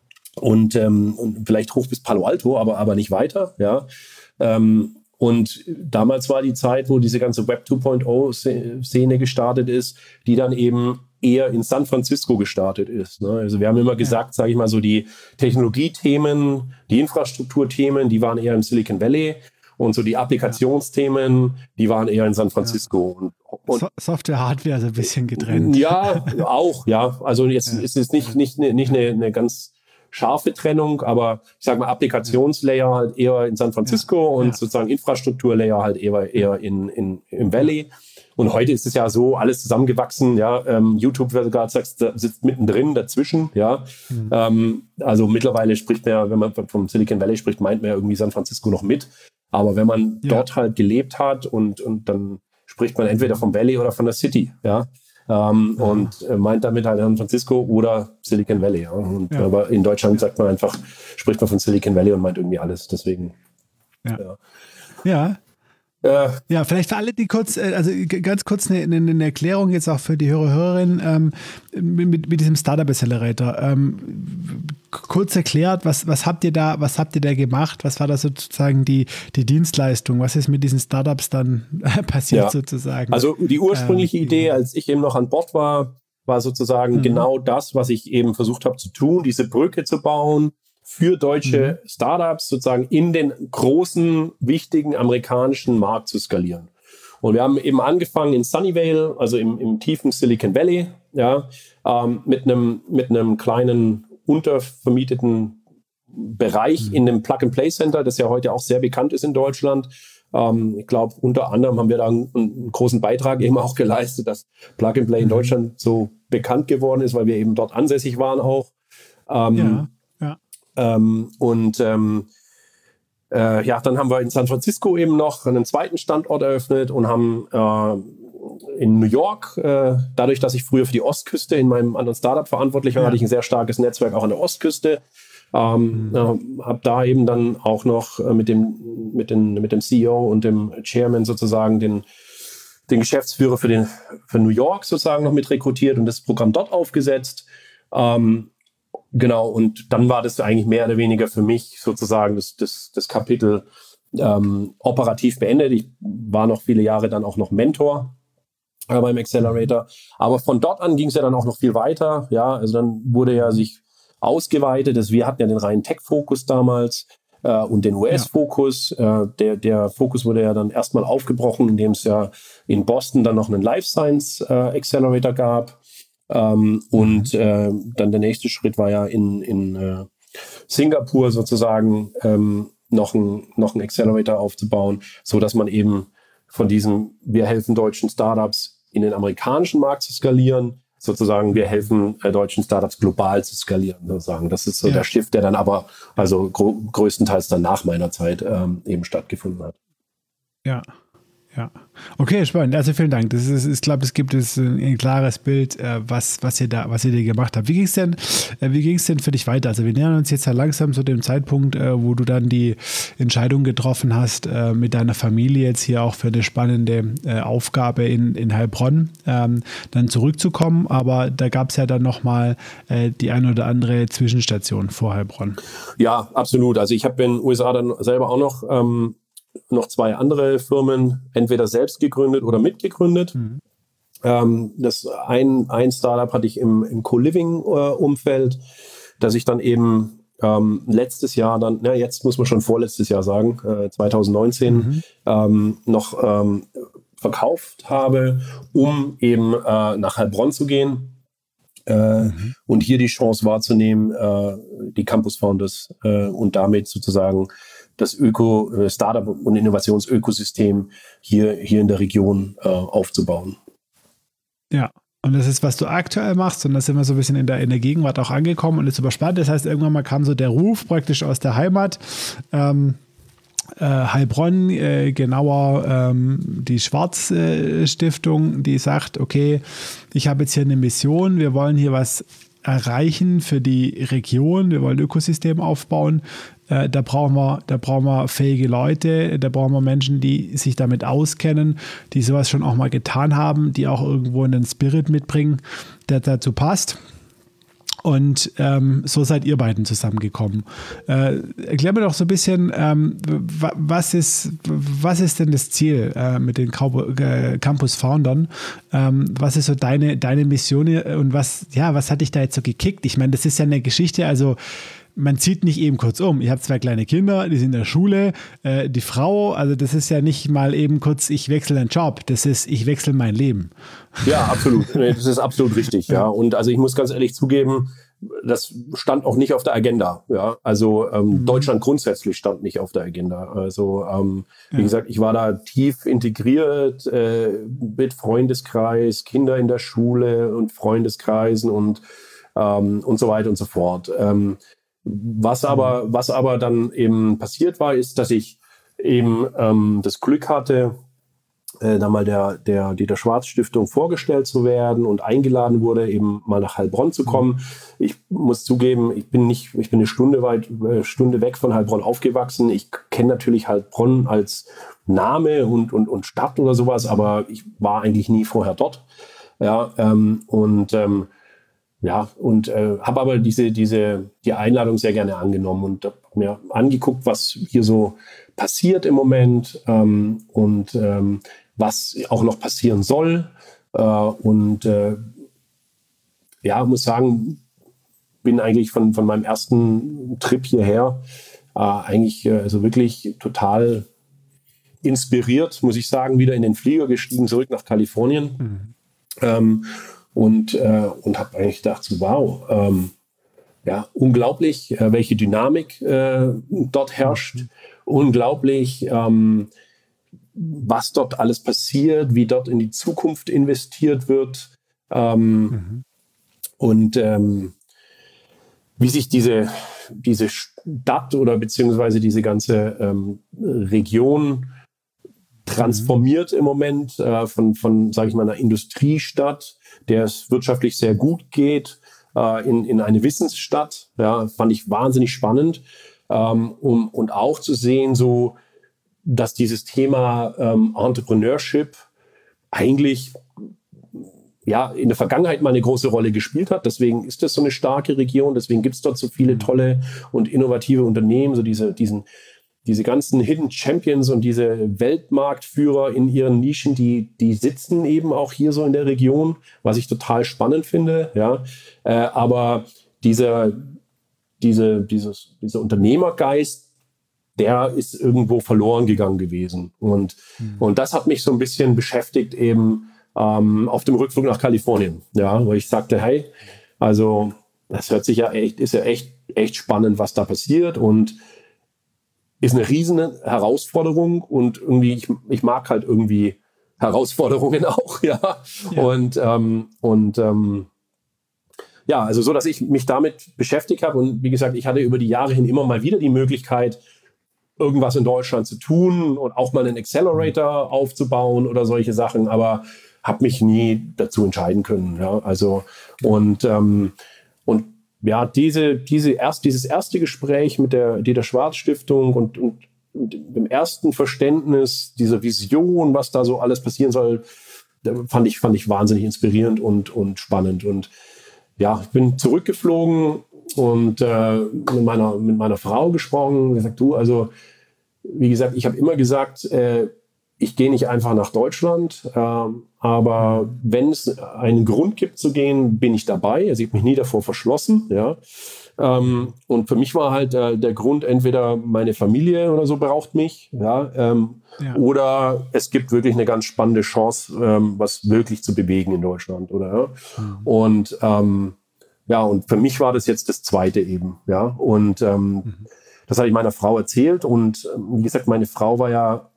und, ähm, und vielleicht hoch bis Palo Alto, aber, aber nicht weiter, ja. Ähm, Und damals war die Zeit, wo diese ganze Web zwei Punkt null-Szene gestartet ist, die dann eben eher in San Francisco gestartet ist. Ne? Also wir haben immer gesagt, ja. sage ich mal so, die Technologiethemen, die Infrastrukturthemen, die waren eher im Silicon Valley und so die Applikationsthemen, die waren eher in San Francisco. Ja. Und, und Software, Hardware so ein bisschen getrennt. Ja, auch, ja. Also jetzt ja. ist es nicht, nicht, nicht eine, eine ganz scharfe Trennung, aber ich sage mal Applikationslayer halt eher in San Francisco ja, und ja. sozusagen Infrastrukturlayer halt eher, eher in, in, im Valley. Und heute ist es ja so alles zusammengewachsen, ja, ähm, YouTube, wer sogar sagt, sitzt mittendrin dazwischen, ja. Mhm. Ähm, also mittlerweile spricht man ja, wenn man vom Silicon Valley spricht, meint man ja irgendwie San Francisco noch mit. Aber wenn man ja. dort halt gelebt hat und, und dann spricht man entweder vom Valley oder von der City, ja. Ähm, ja. Und äh, meint damit halt San Francisco oder Silicon Valley. Ja. Und, ja. Aber in Deutschland sagt man einfach, spricht man von Silicon Valley und meint irgendwie alles. Deswegen. Ja. Ja. ja. Äh, ja, vielleicht für alle, die kurz, also ganz kurz eine, eine, eine Erklärung jetzt auch für die Hörer, Hörerinnen ähm, mit, mit diesem Startup Accelerator. Ähm, kurz erklärt, was, was habt ihr da, was habt ihr da gemacht? Was war da sozusagen die, die Dienstleistung? Was ist mit diesen Startups dann passiert ja. sozusagen? Also die ursprüngliche ähm, Idee, als ich eben noch an Bord war, war sozusagen mhm. genau das, was ich eben versucht habe zu tun, diese Brücke zu bauen für deutsche mhm. Startups sozusagen in den großen, wichtigen amerikanischen Markt zu skalieren. Und wir haben eben angefangen in Sunnyvale, also im, im tiefen Silicon Valley, ja, ähm, mit einem mit einem kleinen, untervermieteten Bereich mhm. in dem Plug-and-Play-Center, das ja heute auch sehr bekannt ist in Deutschland. Ähm, ich glaube, unter anderem haben wir da einen, einen großen Beitrag eben auch geleistet, dass Plug-and-Play in Deutschland so bekannt geworden ist, weil wir eben dort ansässig waren auch. Ähm, ja, ja. Ähm, und ähm, äh, ja, dann haben wir in San Francisco eben noch einen zweiten Standort eröffnet und haben äh, in New York, äh, dadurch, dass ich früher für die Ostküste in meinem anderen Startup verantwortlich war, ja. hatte ich ein sehr starkes Netzwerk auch an der Ostküste. Ähm, mhm. äh, habe da eben dann auch noch äh, mit dem mit den mit dem C E O und dem Chairman sozusagen den den Geschäftsführer für den für New York sozusagen noch mit rekrutiert und das Programm dort aufgesetzt. Ähm, Genau, und dann war das eigentlich mehr oder weniger für mich sozusagen das, das, das Kapitel ähm, operativ beendet. Ich war noch viele Jahre dann auch noch Mentor äh, beim Accelerator. Aber von dort an ging es ja dann auch noch viel weiter. Ja, also dann wurde ja sich ausgeweitet. Also wir hatten ja den reinen Tech-Fokus damals äh, und den U S-Fokus. Ja. Äh, der, der Fokus wurde ja dann erstmal aufgebrochen, indem es ja in Boston dann noch einen Life Science äh, Accelerator gab. Ähm, und äh, dann der nächste Schritt war ja in, in äh, Singapur sozusagen ähm, noch ein, noch ein Accelerator aufzubauen, so dass man eben von diesem, wir helfen deutschen Startups in den amerikanischen Markt zu skalieren, sozusagen wir helfen äh, deutschen Startups global zu skalieren, sozusagen. Das ist so ja. der Shift, der dann aber also gro- größtenteils dann nach meiner Zeit ähm, eben stattgefunden hat. Ja. Ja, okay, spannend. Also vielen Dank. Das ist, ich glaube, es gibt es ein, ein klares Bild, äh, was, was ihr da, was ihr da gemacht habt. Wie ging es denn, äh, wie ging es denn für dich weiter? Also wir nähern uns jetzt ja langsam zu dem Zeitpunkt, äh, wo du dann die Entscheidung getroffen hast, äh, mit deiner Familie jetzt hier auch für eine spannende äh, Aufgabe in, in Heilbronn ähm, dann zurückzukommen. Aber da gab es ja dann nochmal äh, die ein oder andere Zwischenstation vor Heilbronn. Ja, absolut. Also ich habe in den U S A dann selber auch noch ähm, noch zwei andere Firmen entweder selbst gegründet oder mitgegründet. Mhm. Ähm, das ein, ein Startup hatte ich im, im Co-Living-Umfeld, das ich dann eben ähm, letztes Jahr dann, na jetzt muss man schon vorletztes Jahr sagen, äh, zwanzig neunzehn, mhm. ähm, noch ähm, verkauft habe, um eben äh, nach Heilbronn zu gehen äh, mhm. und hier die Chance wahrzunehmen, äh, die Campus Founders äh, und damit sozusagen das Öko, Startup- und Innovationsökosystem hier, hier in der Region äh, aufzubauen. Ja, Und das ist, was du aktuell machst, und da sind wir so ein bisschen in der, in der Gegenwart auch angekommen und ist super spannend. Das heißt, irgendwann mal kam so der Ruf praktisch aus der Heimat, ähm, äh, Heilbronn, äh, genauer ähm, die Schwarz-Stiftung, äh, die sagt, okay, ich habe jetzt hier eine Mission, wir wollen hier was erreichen für die Region, wir wollen ein Ökosystem aufbauen, äh, da brauchen wir, da brauchen wir fähige Leute, da brauchen wir Menschen, die sich damit auskennen, die sowas schon auch mal getan haben, die auch irgendwo einen Spirit mitbringen, der dazu passt. Und ähm, so seid ihr beiden zusammengekommen. Äh, erklär mir doch so ein bisschen, ähm, was ist, was ist denn das Ziel äh, mit den Campus-Foundern? Ähm, was ist so deine, deine Mission und was, ja, was hat dich da jetzt so gekickt? Ich meine, das ist ja eine Geschichte, also man zieht nicht eben kurz um. Ich habe zwei kleine Kinder, die sind in der Schule, äh, die Frau, also das ist ja nicht mal eben kurz, ich wechsle einen Job, das ist, ich wechsle mein Leben. Ja, absolut. Das ist absolut richtig, ja. Und also ich muss ganz ehrlich zugeben, das stand auch nicht auf der Agenda, ja. Also ähm, mhm. Deutschland grundsätzlich stand nicht auf der Agenda. Also ähm, wie ja. gesagt, ich war da tief integriert äh, mit Freundeskreis, Kinder in der Schule und Freundeskreisen und ähm, und so weiter und so fort. Ähm, Was aber, was aber dann eben passiert war, ist, dass ich eben ähm, das Glück hatte, äh, da mal der, der Dieter Schwarz Stiftung vorgestellt zu werden und eingeladen wurde, eben mal nach Heilbronn zu kommen. Ich muss zugeben, ich bin nicht, ich bin eine Stunde weit, äh, Stunde weg von Heilbronn aufgewachsen. Ich kenne natürlich Heilbronn als Name und, und, und Stadt oder sowas, aber ich war eigentlich nie vorher dort. Ja, ähm, und, ähm, Ja, und äh, habe aber diese, diese, die Einladung sehr gerne angenommen und habe mir angeguckt, was hier so passiert im Moment ähm, und ähm, was auch noch passieren soll. Äh, und äh, ja, muss sagen, bin eigentlich von, von meinem ersten Trip hierher äh, eigentlich äh, also wirklich total inspiriert, muss ich sagen, wieder in den Flieger gestiegen, zurück nach Kalifornien. Mhm. Ähm, Und, äh, und habe eigentlich gedacht, so, wow, ähm, ja, unglaublich, äh, welche Dynamik äh, dort herrscht. Mhm. Unglaublich, ähm, was dort alles passiert, wie dort in die Zukunft investiert wird. Ähm, mhm. Und ähm, wie sich diese, diese Stadt oder beziehungsweise diese ganze ähm, Region transformiert im Moment äh, von, von sage ich mal, einer Industriestadt, der es wirtschaftlich sehr gut geht, äh, in, in eine Wissensstadt. Ja, fand ich wahnsinnig spannend. Ähm, um, und auch zu sehen, so, dass dieses Thema ähm, Entrepreneurship eigentlich ja in der Vergangenheit mal eine große Rolle gespielt hat. Deswegen ist das so eine starke Region. Deswegen gibt es dort so viele tolle und innovative Unternehmen, so diese, diesen Diese ganzen Hidden Champions und diese Weltmarktführer in ihren Nischen, die, die sitzen eben auch hier so in der Region, was ich total spannend finde. Ja, äh, aber dieser, diese, dieses, dieser Unternehmergeist, der ist irgendwo verloren gegangen gewesen. Und, mhm. und das hat mich so ein bisschen beschäftigt eben ähm, auf dem Rückflug nach Kalifornien. Ja, wo ich sagte, hey, also das hört sich ja echt, ist ja echt, echt spannend, was da passiert und ist eine riesen Herausforderung und irgendwie, ich, ich mag halt irgendwie Herausforderungen auch, ja. ja. Und, ähm, und ähm, ja, also so, dass ich mich damit beschäftigt habe und wie gesagt, ich hatte über die Jahre hin immer mal wieder die Möglichkeit, irgendwas in Deutschland zu tun und auch mal einen Accelerator aufzubauen oder solche Sachen, aber habe mich nie dazu entscheiden können, ja. Also und, ähm, und ja, diese, diese erst, dieses erste Gespräch mit der Dieter Schwarz Stiftung und, und, und dem ersten Verständnis dieser Vision, was da so alles passieren soll, fand ich, fand ich wahnsinnig inspirierend und, und spannend. Und ja, ich bin zurückgeflogen und äh, mit meiner, mit meiner Frau gesprochen und gesagt, du, also wie gesagt, ich habe immer gesagt, äh, ich gehe nicht einfach nach Deutschland, äh, aber wenn es einen Grund gibt zu gehen, bin ich dabei. Also ich habe mich nie davor verschlossen. Ja. Ähm, und für mich war halt äh, der Grund, entweder meine Familie oder so braucht mich, ja, ähm, ja. oder es gibt wirklich eine ganz spannende Chance, ähm, was wirklich zu bewegen in Deutschland. Oder, ja. Mhm. Und ähm, ja, und für mich war das jetzt das Zweite eben. Ja. Und ähm, mhm. das habe ich meiner Frau erzählt. Und wie gesagt, meine Frau war ja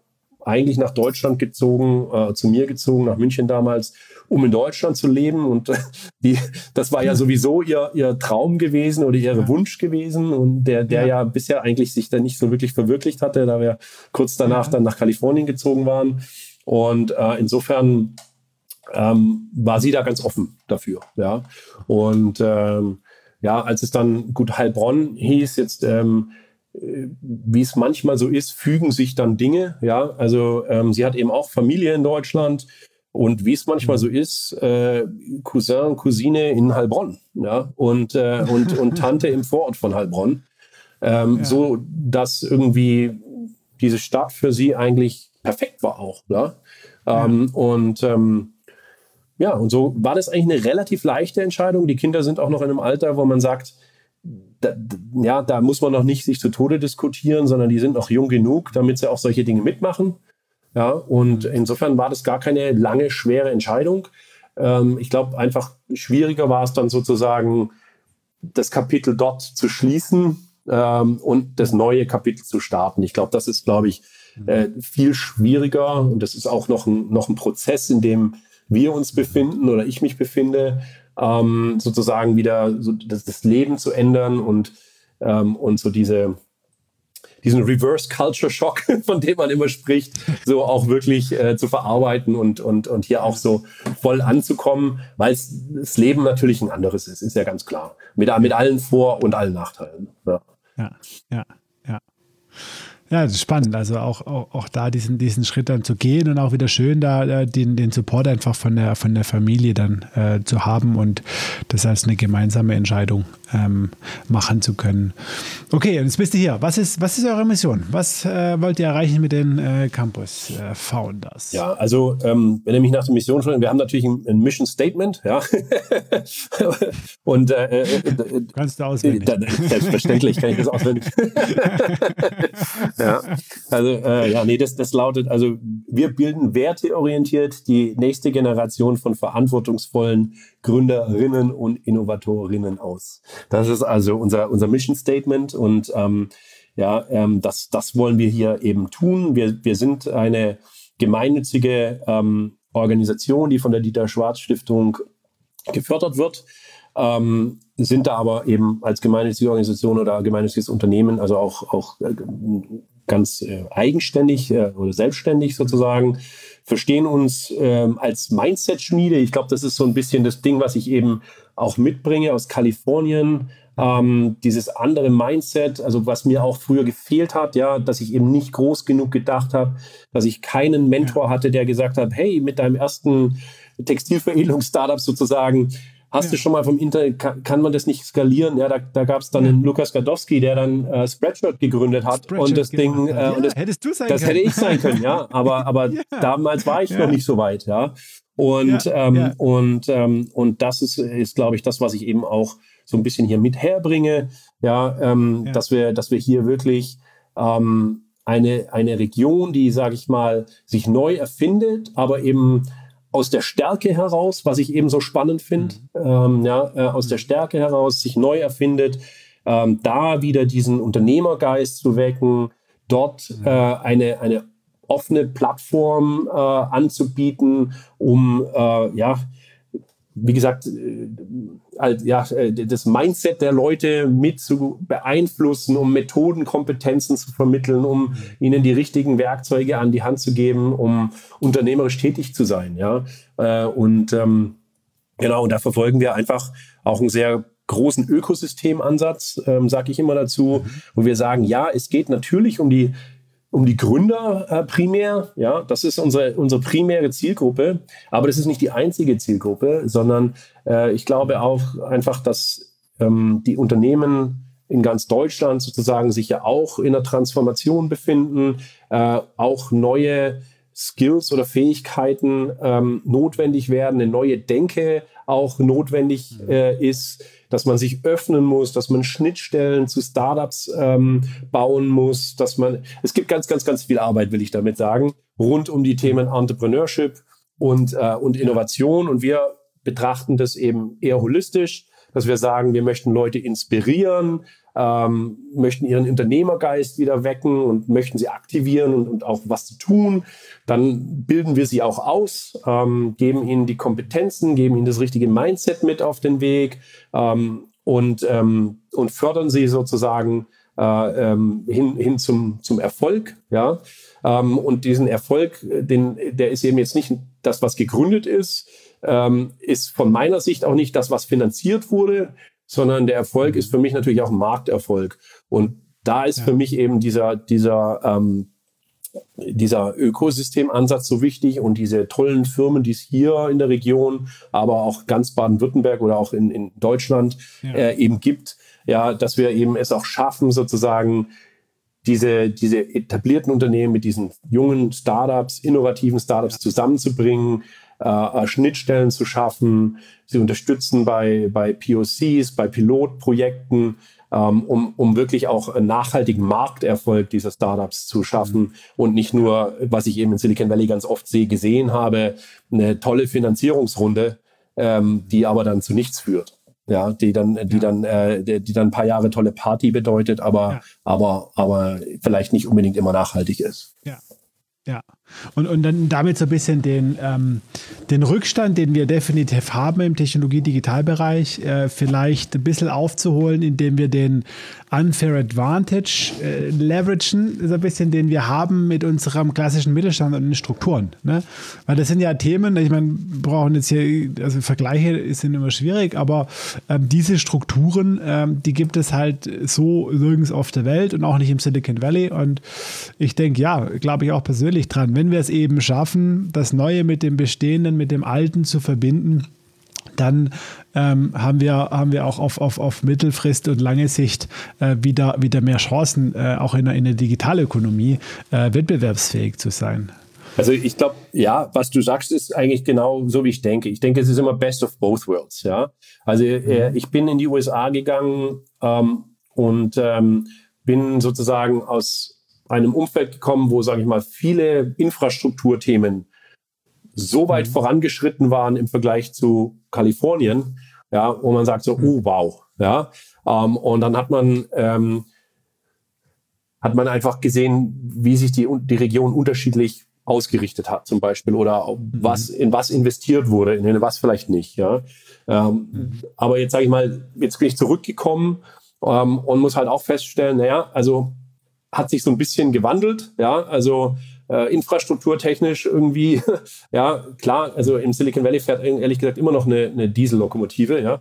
eigentlich nach Deutschland gezogen, äh, zu mir gezogen, nach München damals, um in Deutschland zu leben. Und äh, die, das war ja sowieso ihr, ihr Traum gewesen oder ihr ja. Wunsch gewesen. Und der, der ja. ja bisher eigentlich sich dann nicht so wirklich verwirklicht hatte, da wir kurz danach ja. dann nach Kalifornien gezogen waren. Und äh, insofern ähm, war sie da ganz offen dafür. Ja. Und ähm, ja, als es dann gut Heilbronn hieß, jetzt ähm, wie es manchmal so ist, fügen sich dann Dinge. Ja, also ähm, sie hat eben auch Familie in Deutschland und wie es manchmal so ist, äh, Cousin, Cousine in Heilbronn, ja, und äh, und und Tante im Vorort von Heilbronn, ähm, ja. so dass irgendwie diese Stadt für sie eigentlich perfekt war auch, ja, ähm, ja. und ähm, ja, und so war das eigentlich eine relativ leichte Entscheidung. Die Kinder sind auch noch in einem Alter, wo man sagt, Da, ja, da muss man noch nicht sich zu Tode diskutieren, sondern die sind noch jung genug, damit sie auch solche Dinge mitmachen. Ja, und insofern war das gar keine lange, schwere Entscheidung. Ähm, ich glaube, einfach schwieriger war es dann sozusagen, das Kapitel dort zu schließen ähm, und das neue Kapitel zu starten. Ich glaube, das ist, glaube ich, äh, viel schwieriger und das ist auch noch ein, noch ein Prozess, in dem wir uns befinden oder ich mich befinde, Ähm, sozusagen wieder so das, das Leben zu ändern und, ähm, und so diese, diesen Reverse-Culture-Shock, von dem man immer spricht, so auch wirklich äh, zu verarbeiten und, und, und hier auch so voll anzukommen, weil das Leben natürlich ein anderes ist, ist ja ganz klar. Mit, mit allen Vor- und allen Nachteilen. Ja, ja, ja. ja. Ja, das ist spannend. Also auch, auch, auch da diesen, diesen Schritt dann zu gehen und auch wieder schön, da äh, den, den Support einfach von der, von der Familie dann äh, zu haben und das als eine gemeinsame Entscheidung ähm, machen zu können. Okay, und jetzt bist du hier. Was ist, was ist eure Mission? Was äh, wollt ihr erreichen mit den äh, Campus äh, Founders? Ja, also ähm, wenn ihr mich nach der Mission fragt, wir haben natürlich ein, ein Mission Statement, ja. und äh, äh, kannst du auswendig? Äh, selbstverständlich kann ich das auswendig. Ja, also äh, ja, nee, das, das lautet, also wir bilden werteorientiert die nächste Generation von verantwortungsvollen Gründerinnen und Innovatorinnen aus. Das ist also unser, unser Mission Statement und ähm, ja, ähm, das, das wollen wir hier eben tun. Wir, wir sind eine gemeinnützige ähm, Organisation, die von der Dieter-Schwarz-Stiftung gefördert wird. Ähm, sind da aber eben als gemeinnützige Organisation oder gemeinnütziges Unternehmen, also auch, auch äh, ganz äh, eigenständig äh, oder selbstständig sozusagen, verstehen uns äh, als Mindset-Schmiede. Ich glaube, das ist so ein bisschen das Ding, was ich eben auch mitbringe aus Kalifornien. Ähm, dieses andere Mindset, also was mir auch früher gefehlt hat, ja, dass ich eben nicht groß genug gedacht habe, dass ich keinen Mentor hatte, der gesagt hat, hey, mit deinem ersten Textilveredelungs-Startup sozusagen, hast ja. du schon mal vom Internet, kann, kann man das nicht skalieren? Ja, da, da gab es dann ja. einen Lukas Gadowski, der dann äh, Spreadshirt gegründet hat Spreadshirt und das Ding, äh, ja, und das, hättest du sein das können. hätte ich sein können, ja, aber, aber ja. damals war ich ja. noch nicht so weit, ja. Und, ja. Ähm, ja. und, ähm, und das ist, ist glaube ich, das, was ich eben auch so ein bisschen hier mit herbringe, ja, ähm, ja. dass wir, dass wir hier wirklich ähm, eine, eine Region, die, sage ich mal, sich neu erfindet, aber eben aus der Stärke heraus, was ich eben so spannend finde, mhm. ähm, ja, äh, aus der Stärke heraus sich neu erfindet, ähm, da wieder diesen Unternehmergeist zu wecken, dort mhm. äh, eine, eine offene Plattform äh, anzubieten, um äh, ja, wie gesagt, äh, halt, ja, das Mindset der Leute mit zu beeinflussen, um Methodenkompetenzen zu vermitteln, um mhm. ihnen die richtigen Werkzeuge an die Hand zu geben, um unternehmerisch tätig zu sein. Ja? Äh, und ähm, genau, und da verfolgen wir einfach auch einen sehr großen Ökosystemansatz, ähm, sage ich immer dazu, mhm. wo wir sagen, ja, es geht natürlich um die um die Gründer äh, primär, ja, das ist unsere, unsere primäre Zielgruppe, aber das ist nicht die einzige Zielgruppe, sondern äh, ich glaube auch einfach, dass ähm, die Unternehmen in ganz Deutschland sozusagen sich ja auch in der Transformation befinden, äh, auch neue Skills oder Fähigkeiten ähm, notwendig werden, eine neue Denke auch notwendig äh, ist, dass man sich öffnen muss, dass man Schnittstellen zu Startups ähm, bauen muss, dass man, es gibt ganz, ganz, ganz viel Arbeit, will ich damit sagen, rund um die Themen Entrepreneurship und, äh, und Innovation und wir betrachten das eben eher holistisch. dass wir sagen, wir möchten Leute inspirieren, ähm, möchten ihren Unternehmergeist wieder wecken und möchten sie aktivieren und, und auch was zu tun. Dann bilden wir sie auch aus, ähm, geben ihnen die Kompetenzen, geben ihnen das richtige Mindset mit auf den Weg ähm, und, ähm, und fördern sie sozusagen äh, ähm, hin, hin zum, zum Erfolg. Ja? Ähm, und diesen Erfolg, den, der ist eben jetzt nicht das, was gegründet ist, ähm, ist von meiner Sicht auch nicht das, was finanziert wurde, sondern der Erfolg ist für mich natürlich auch ein Markterfolg. Und da ist ja. für mich eben dieser, dieser, ähm, dieser Ökosystemansatz so wichtig und diese tollen Firmen, die es hier in der Region, aber auch ganz Baden-Württemberg oder auch in, in Deutschland ja. äh, eben gibt, ja, dass wir eben es auch schaffen, sozusagen diese, diese etablierten Unternehmen mit diesen jungen Startups, innovativen Startups ja. zusammenzubringen, äh, Schnittstellen zu schaffen, sie unterstützen bei, bei P O Cs, bei Pilotprojekten, ähm, um, um wirklich auch einen nachhaltigen Markterfolg dieser Startups zu schaffen mhm. und nicht nur, was ich eben in Silicon Valley ganz oft sehe, gesehen habe, eine tolle Finanzierungsrunde, ähm, die aber dann zu nichts führt. Ja, die dann, die ja. dann, äh, die, die dann ein paar Jahre tolle Party bedeutet, aber, ja. aber, aber vielleicht nicht unbedingt immer nachhaltig ist. Ja. Ja, und, und dann damit so ein bisschen den, ähm, den Rückstand, den wir definitiv haben im Technologie-Digitalbereich, äh, vielleicht ein bisschen aufzuholen, indem wir den Unfair Advantage äh, leveragen, so ein bisschen, den wir haben mit unserem klassischen Mittelstand und den Strukturen. Ne? Weil das sind ja Themen, ich meine, wir brauchen jetzt hier, also Vergleiche sind immer schwierig, aber ähm, diese Strukturen, ähm, die gibt es halt so nirgends auf der Welt und auch nicht im Silicon Valley. Und ich denke, ja, glaube ich auch persönlich dran, wenn wir es eben schaffen, das Neue mit dem Bestehenden, mit dem Alten zu verbinden, dann ähm, haben wir, haben wir auch auf, auf, auf Mittelfrist und lange Sicht äh, wieder, wieder mehr Chancen, äh, auch in der, in der Digitalökonomie äh, wettbewerbsfähig zu sein. Also ich glaube, ja, was du sagst, ist eigentlich genau so, wie ich denke. Ich denke, es ist immer best of both worlds. Ja? Also äh, ich bin in die U S A gegangen ähm, und ähm, bin sozusagen aus einem Umfeld gekommen, wo, sage ich mal, viele Infrastrukturthemen so weit mhm. vorangeschritten waren im Vergleich zu Kalifornien, ja, wo man sagt so, oh wow, ja, ähm, und dann hat man ähm, hat man einfach gesehen, wie sich die die Region unterschiedlich ausgerichtet hat, zum Beispiel, oder mhm. was in was investiert wurde, in was vielleicht nicht, ja. Ähm, mhm. Aber jetzt sage ich mal, jetzt bin ich zurückgekommen ähm, und muss halt auch feststellen, naja, also hat sich so ein bisschen gewandelt, ja, also äh, infrastrukturtechnisch irgendwie, ja, klar, also im Silicon Valley fährt ehrlich gesagt immer noch eine, eine Diesellokomotive, ja,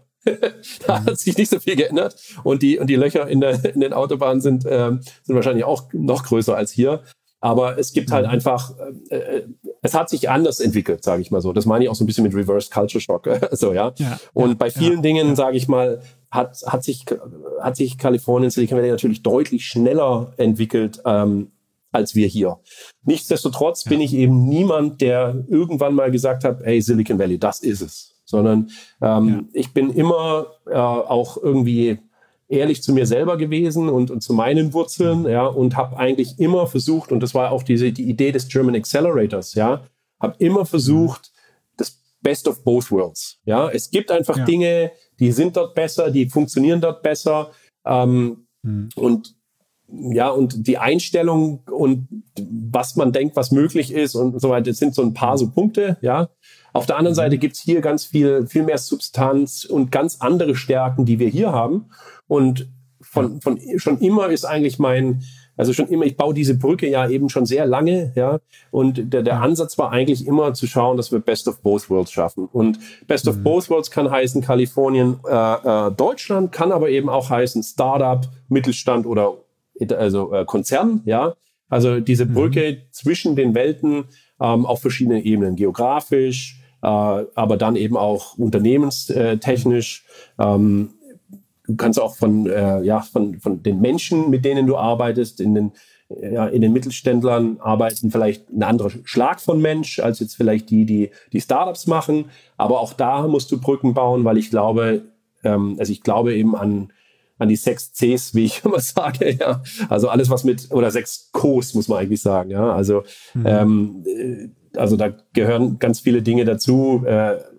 da hat sich nicht so viel geändert und die, und die Löcher in, der, in den Autobahnen sind, ähm, sind wahrscheinlich auch noch größer als hier, aber es gibt halt einfach, äh, es hat sich anders entwickelt, sage ich mal so, das meine ich auch so ein bisschen mit Reverse Culture Shock, so, ja, ja und ja, bei vielen ja, Dingen, ja. sage ich mal, Hat, hat, sich, hat sich Kalifornien, Silicon Valley natürlich deutlich schneller entwickelt ähm, als wir hier. Nichtsdestotrotz ja. bin ich eben niemand, der irgendwann mal gesagt hat, hey, Silicon Valley, das ist es. Sondern ähm, ja. ich bin immer äh, auch irgendwie ehrlich zu mir selber gewesen und, und zu meinen Wurzeln, mhm. ja, und habe eigentlich immer versucht, und das war auch diese, die Idee des German Accelerators, ja, habe immer versucht, mhm. das Best of both worlds. Ja, es gibt einfach ja. Dinge, die sind dort besser, die funktionieren dort besser. Ähm, mhm. Und ja, und die Einstellung und was man denkt, was möglich ist und so weiter, das sind so ein paar so Punkte, ja. Auf der anderen mhm. Seite gibt's hier ganz viel, viel mehr Substanz und ganz andere Stärken, die wir hier haben. Und von, von schon immer ist eigentlich mein, also schon immer, ich baue diese Brücke ja eben schon sehr lange, ja. Und der, der Ansatz war eigentlich immer zu schauen, dass wir Best of Both Worlds schaffen. Und Best mhm. of Both Worlds kann heißen Kalifornien, äh, äh, Deutschland, kann aber eben auch heißen Startup, Mittelstand oder also äh, Konzern, ja. Also diese Brücke mhm. zwischen den Welten ähm, auf verschiedenen Ebenen, geografisch, äh, aber dann eben auch unternehmenstechnisch. Ähm, du kannst auch von äh, ja von von den Menschen, mit denen du arbeitest, in den ja, in den Mittelständlern arbeiten vielleicht ein anderer Schlag von Mensch als jetzt vielleicht die die die Startups machen. Aber auch da musst du Brücken bauen, weil ich glaube, ähm, also ich glaube eben an an die sechs Cs, wie ich immer sage, ja. Also alles, was mit, oder sechs Cos, muss man eigentlich sagen, ja. Also, mhm. ähm, also da gehören ganz viele Dinge dazu. Äh,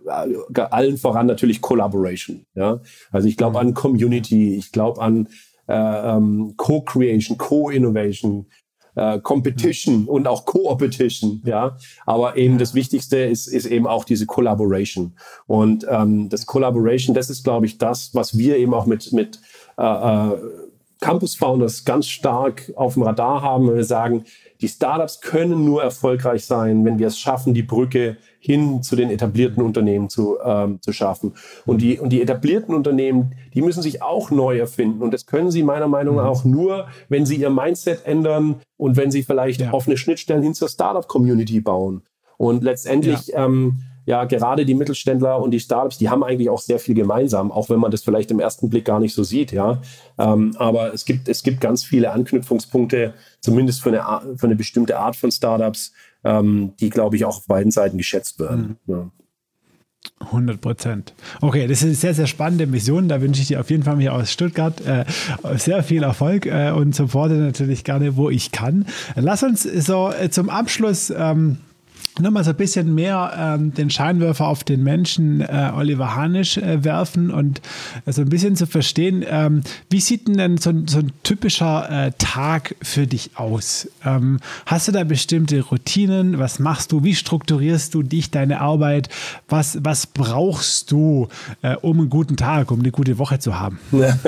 äh, allen voran natürlich Collaboration. Ja? Also ich glaube an Community, ich glaube an äh, ähm, Co-Creation, Co-Innovation, äh, Competition mhm. und auch Co-Opetition. Ja? Aber eben ja. das Wichtigste ist, ist eben auch diese Collaboration. Und ähm, das Collaboration, das ist, glaube ich, das, was wir eben auch mit, mit äh, äh, Campus Founders ganz stark auf dem Radar haben, wenn wir sagen, die Startups können nur erfolgreich sein, wenn wir es schaffen, die Brücke hin zu den etablierten Unternehmen zu, ähm, zu schaffen. Und die, und die etablierten Unternehmen, die müssen sich auch neu erfinden. Und das können sie meiner Meinung nach auch nur, wenn sie ihr Mindset ändern und wenn sie vielleicht ja. offene Schnittstellen hin zur Startup-Community bauen. Und letztendlich, ja. Ähm, ja, gerade die Mittelständler und die Startups, die haben eigentlich auch sehr viel gemeinsam, auch wenn man das vielleicht im ersten Blick gar nicht so sieht, ja. Ähm, aber es gibt, es gibt ganz viele Anknüpfungspunkte, zumindest für eine, Art, für eine bestimmte Art von Startups, ähm, die, glaube ich, auch auf beiden Seiten geschätzt werden. Mhm. Ja. hundert Prozent. Okay, das ist eine sehr, sehr spannende Mission. Da wünsche ich dir auf jeden Fall hier aus Stuttgart äh, sehr viel Erfolg äh, und supporte natürlich gerne, wo ich kann. Lass uns so äh, zum Abschluss ähm, nochmal so ein bisschen mehr ähm, den Scheinwerfer auf den Menschen äh, Oliver Hanisch äh, werfen und äh, so ein bisschen zu verstehen, ähm, wie sieht denn so, so ein typischer äh, Tag für dich aus? Ähm, hast du da bestimmte Routinen? Was machst du? Wie strukturierst du dich, deine Arbeit? Was, was brauchst du, äh, um einen guten Tag, um eine gute Woche zu haben?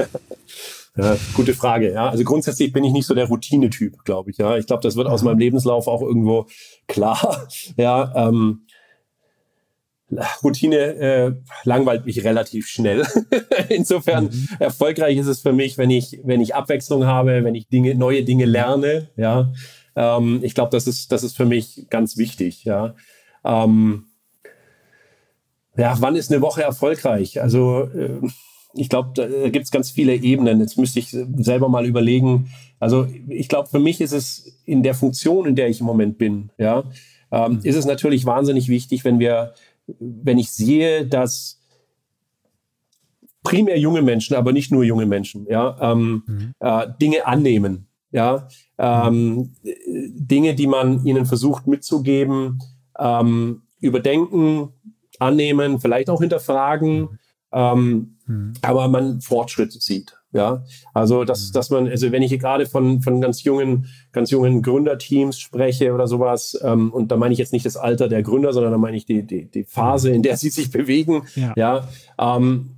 Ja, gute Frage. Ja, also grundsätzlich bin ich nicht so der Routine-Typ, glaube ich. Ja, ich glaube, das wird aus meinem Lebenslauf auch irgendwo klar. Ja, ähm, Routine äh, langweilt mich relativ schnell. Insofern mhm. erfolgreich ist es für mich, wenn ich wenn ich Abwechslung habe, wenn ich Dinge neue Dinge lerne. Ja, ähm, ich glaube, das ist das ist für mich ganz wichtig. Ja. Ähm, ja, wann ist eine Woche erfolgreich? Also äh, ich glaube, da gibt es ganz viele Ebenen. Jetzt müsste ich selber mal überlegen. Also ich glaube, für mich ist es in der Funktion, in der ich im Moment bin, ja, ähm, mhm. ist es natürlich wahnsinnig wichtig, wenn wir, wenn ich sehe, dass primär junge Menschen, aber nicht nur junge Menschen, ja, ähm, mhm. äh, Dinge annehmen, ja, ähm, mhm. Dinge, die man ihnen versucht mitzugeben, ähm, überdenken, annehmen, vielleicht auch hinterfragen. Mhm. Ähm, mhm. aber man Fortschritt sieht, ja, also dass, mhm. dass man, also wenn ich hier gerade von, von ganz jungen, ganz jungen Gründerteams spreche oder sowas, ähm, und da meine ich jetzt nicht das Alter der Gründer, sondern da meine ich die, die, die Phase, in der sie sich bewegen, ja, ja, ähm,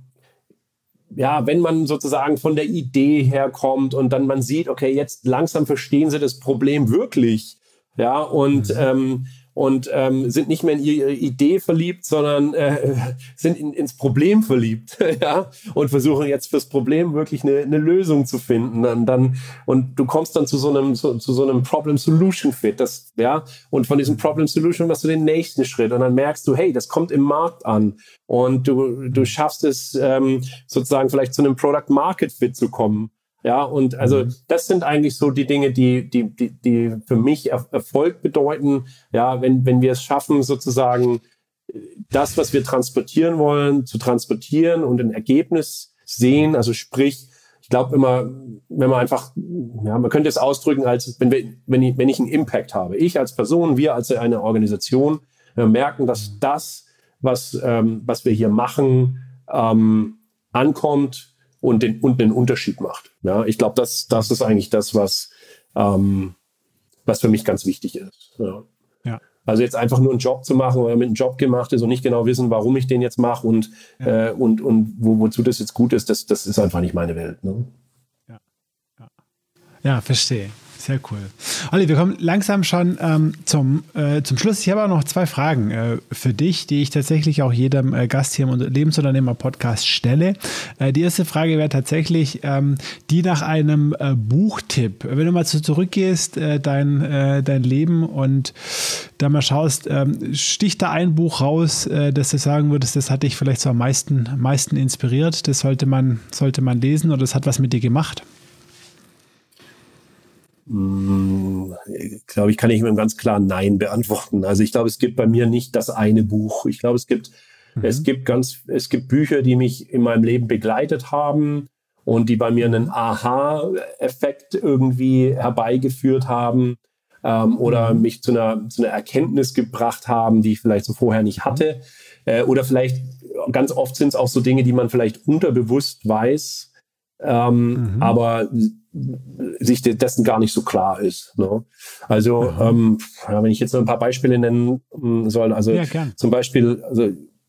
ja, wenn man sozusagen von der Idee herkommt und dann man sieht, okay, jetzt langsam verstehen sie das Problem wirklich, ja, und mhm. ähm, und ähm, sind nicht mehr in ihre Idee verliebt, sondern äh, sind in, ins Problem verliebt, ja, und versuchen jetzt fürs Problem wirklich eine, eine Lösung zu finden. Und dann und du kommst dann zu so einem zu, zu so einem Problem-Solution-Fit, das, ja, und von diesem Problem-Solution machst du den nächsten Schritt und dann merkst du, hey, das kommt im Markt an und du du schaffst es ähm, sozusagen vielleicht zu einem Product-Market-Fit zu kommen. Ja, und also das sind eigentlich so die Dinge, die die die die für mich er- Erfolg bedeuten. Ja, wenn wenn wir es schaffen, sozusagen das, was wir transportieren wollen, zu transportieren und ein Ergebnis sehen. Also sprich, ich glaube immer, wenn man einfach, ja, man könnte es ausdrücken als wenn wir wenn ich wenn ich einen Impact habe, ich als Person, wir als eine Organisation, wir merken, dass das, was ähm, was wir hier machen, ähm, ankommt. Und den, und den Unterschied macht. Ja, ich glaube, das, das ist eigentlich das, was, ähm, was für mich ganz wichtig ist. Ja. Ja. Also jetzt einfach nur einen Job zu machen oder mit einem Job gemacht ist und nicht genau wissen, warum ich den jetzt mache und, ja. äh, und, und wo, wozu das jetzt gut ist, das, das ist einfach nicht meine Welt. Ne? Ja. Ja. Ja, verstehe. Sehr cool. Olli, wir kommen langsam schon ähm, zum, äh, zum Schluss. Ich habe auch noch zwei Fragen äh, für dich, die ich tatsächlich auch jedem äh, Gast hier im Lebensunternehmer-Podcast stelle. Äh, die erste Frage wäre tatsächlich ähm, die nach einem äh, Buchtipp. Wenn du mal so zurückgehst, äh, dein, äh, dein Leben und da mal schaust, ähm, sticht da ein Buch raus, äh, dass du sagen würdest, das hat dich vielleicht so am meisten, meisten inspiriert, das sollte man, sollte man lesen oder das hat was mit dir gemacht? Ich glaube, ich kann nicht mit einem ganz klaren Nein beantworten. Also ich glaube, es gibt bei mir nicht das eine Buch. Ich glaube, es gibt, mhm. es gibt ganz, es gibt Bücher, die mich in meinem Leben begleitet haben und die bei mir einen Aha-Effekt irgendwie herbeigeführt haben. ähm, oder Mhm. mich zu einer, zu einer Erkenntnis gebracht haben, die ich vielleicht so vorher nicht hatte. Äh, oder vielleicht, ganz oft sind es auch so Dinge, die man vielleicht unterbewusst weiß, ähm, Mhm. aber sich dessen gar nicht so klar ist. Ne? Also, ähm, ja, wenn ich jetzt noch ein paar Beispiele nennen soll, also Ja, gern. zum Beispiel, also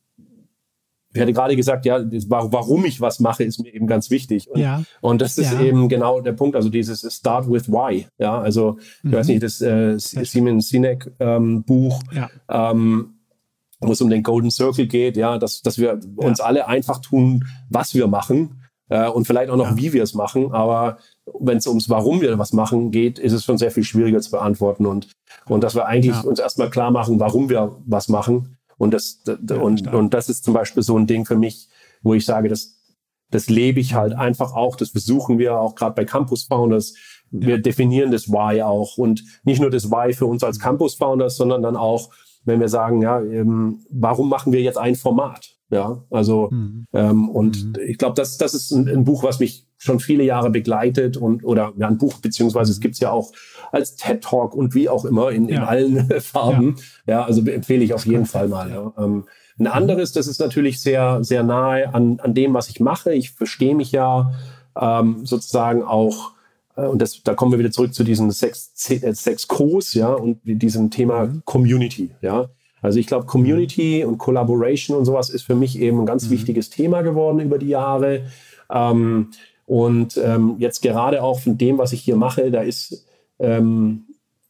ich hatte gerade gesagt, ja, das, warum ich was mache, ist mir eben ganz wichtig. Und, Ja. und das ist Ja. eben genau der Punkt, also dieses Start with Why. Ja, also ich Mhm. weiß nicht, das äh, Simon Sinek ähm, Buch, Ja. ähm, wo es um den Golden Circle geht, ja, dass, dass wir uns Ja. alle einfach tun, was wir machen äh, und vielleicht auch noch, Ja. wie wir es machen. Aber wenn es ums Warum wir was machen geht, ist es schon sehr viel schwieriger zu beantworten. Und, und dass wir eigentlich Ja. uns erstmal klar machen, warum wir was machen. Und das, d- d- Ja, und, stark. und das ist zum Beispiel so ein Ding für mich, wo ich sage, das, das lebe ich halt einfach auch. Das versuchen wir auch gerade bei Campus Founders. Wir Ja. definieren das Why auch. Und nicht nur das Why für uns als Campus Founders, sondern dann auch, wenn wir sagen, ja, ähm, warum machen wir jetzt ein Format? Ja, also, Mhm. ähm, und Mhm. ich glaube, das, das ist ein, ein Buch, was mich schon viele Jahre begleitet und, oder ja, ein Buch, beziehungsweise es gibt's ja auch als TED Talk und wie auch immer in, in Ja. allen Farben. Ja, also empfehle ich auf jeden Fall mal. ja. Ja. Ähm, ein anderes, das ist natürlich sehr, sehr nahe an, an dem, was ich mache. Ich verstehe mich ja ähm, sozusagen auch, äh, und das, da kommen wir wieder zurück zu diesem Sex, äh, Sex Kurs, ja, und diesem Thema Mhm. Community, ja. Also ich glaube, Community und Collaboration und sowas ist für mich eben ein ganz Mhm. wichtiges Thema geworden über die Jahre. Ähm, und ähm, jetzt gerade auch von dem, was ich hier mache, da ist, ähm,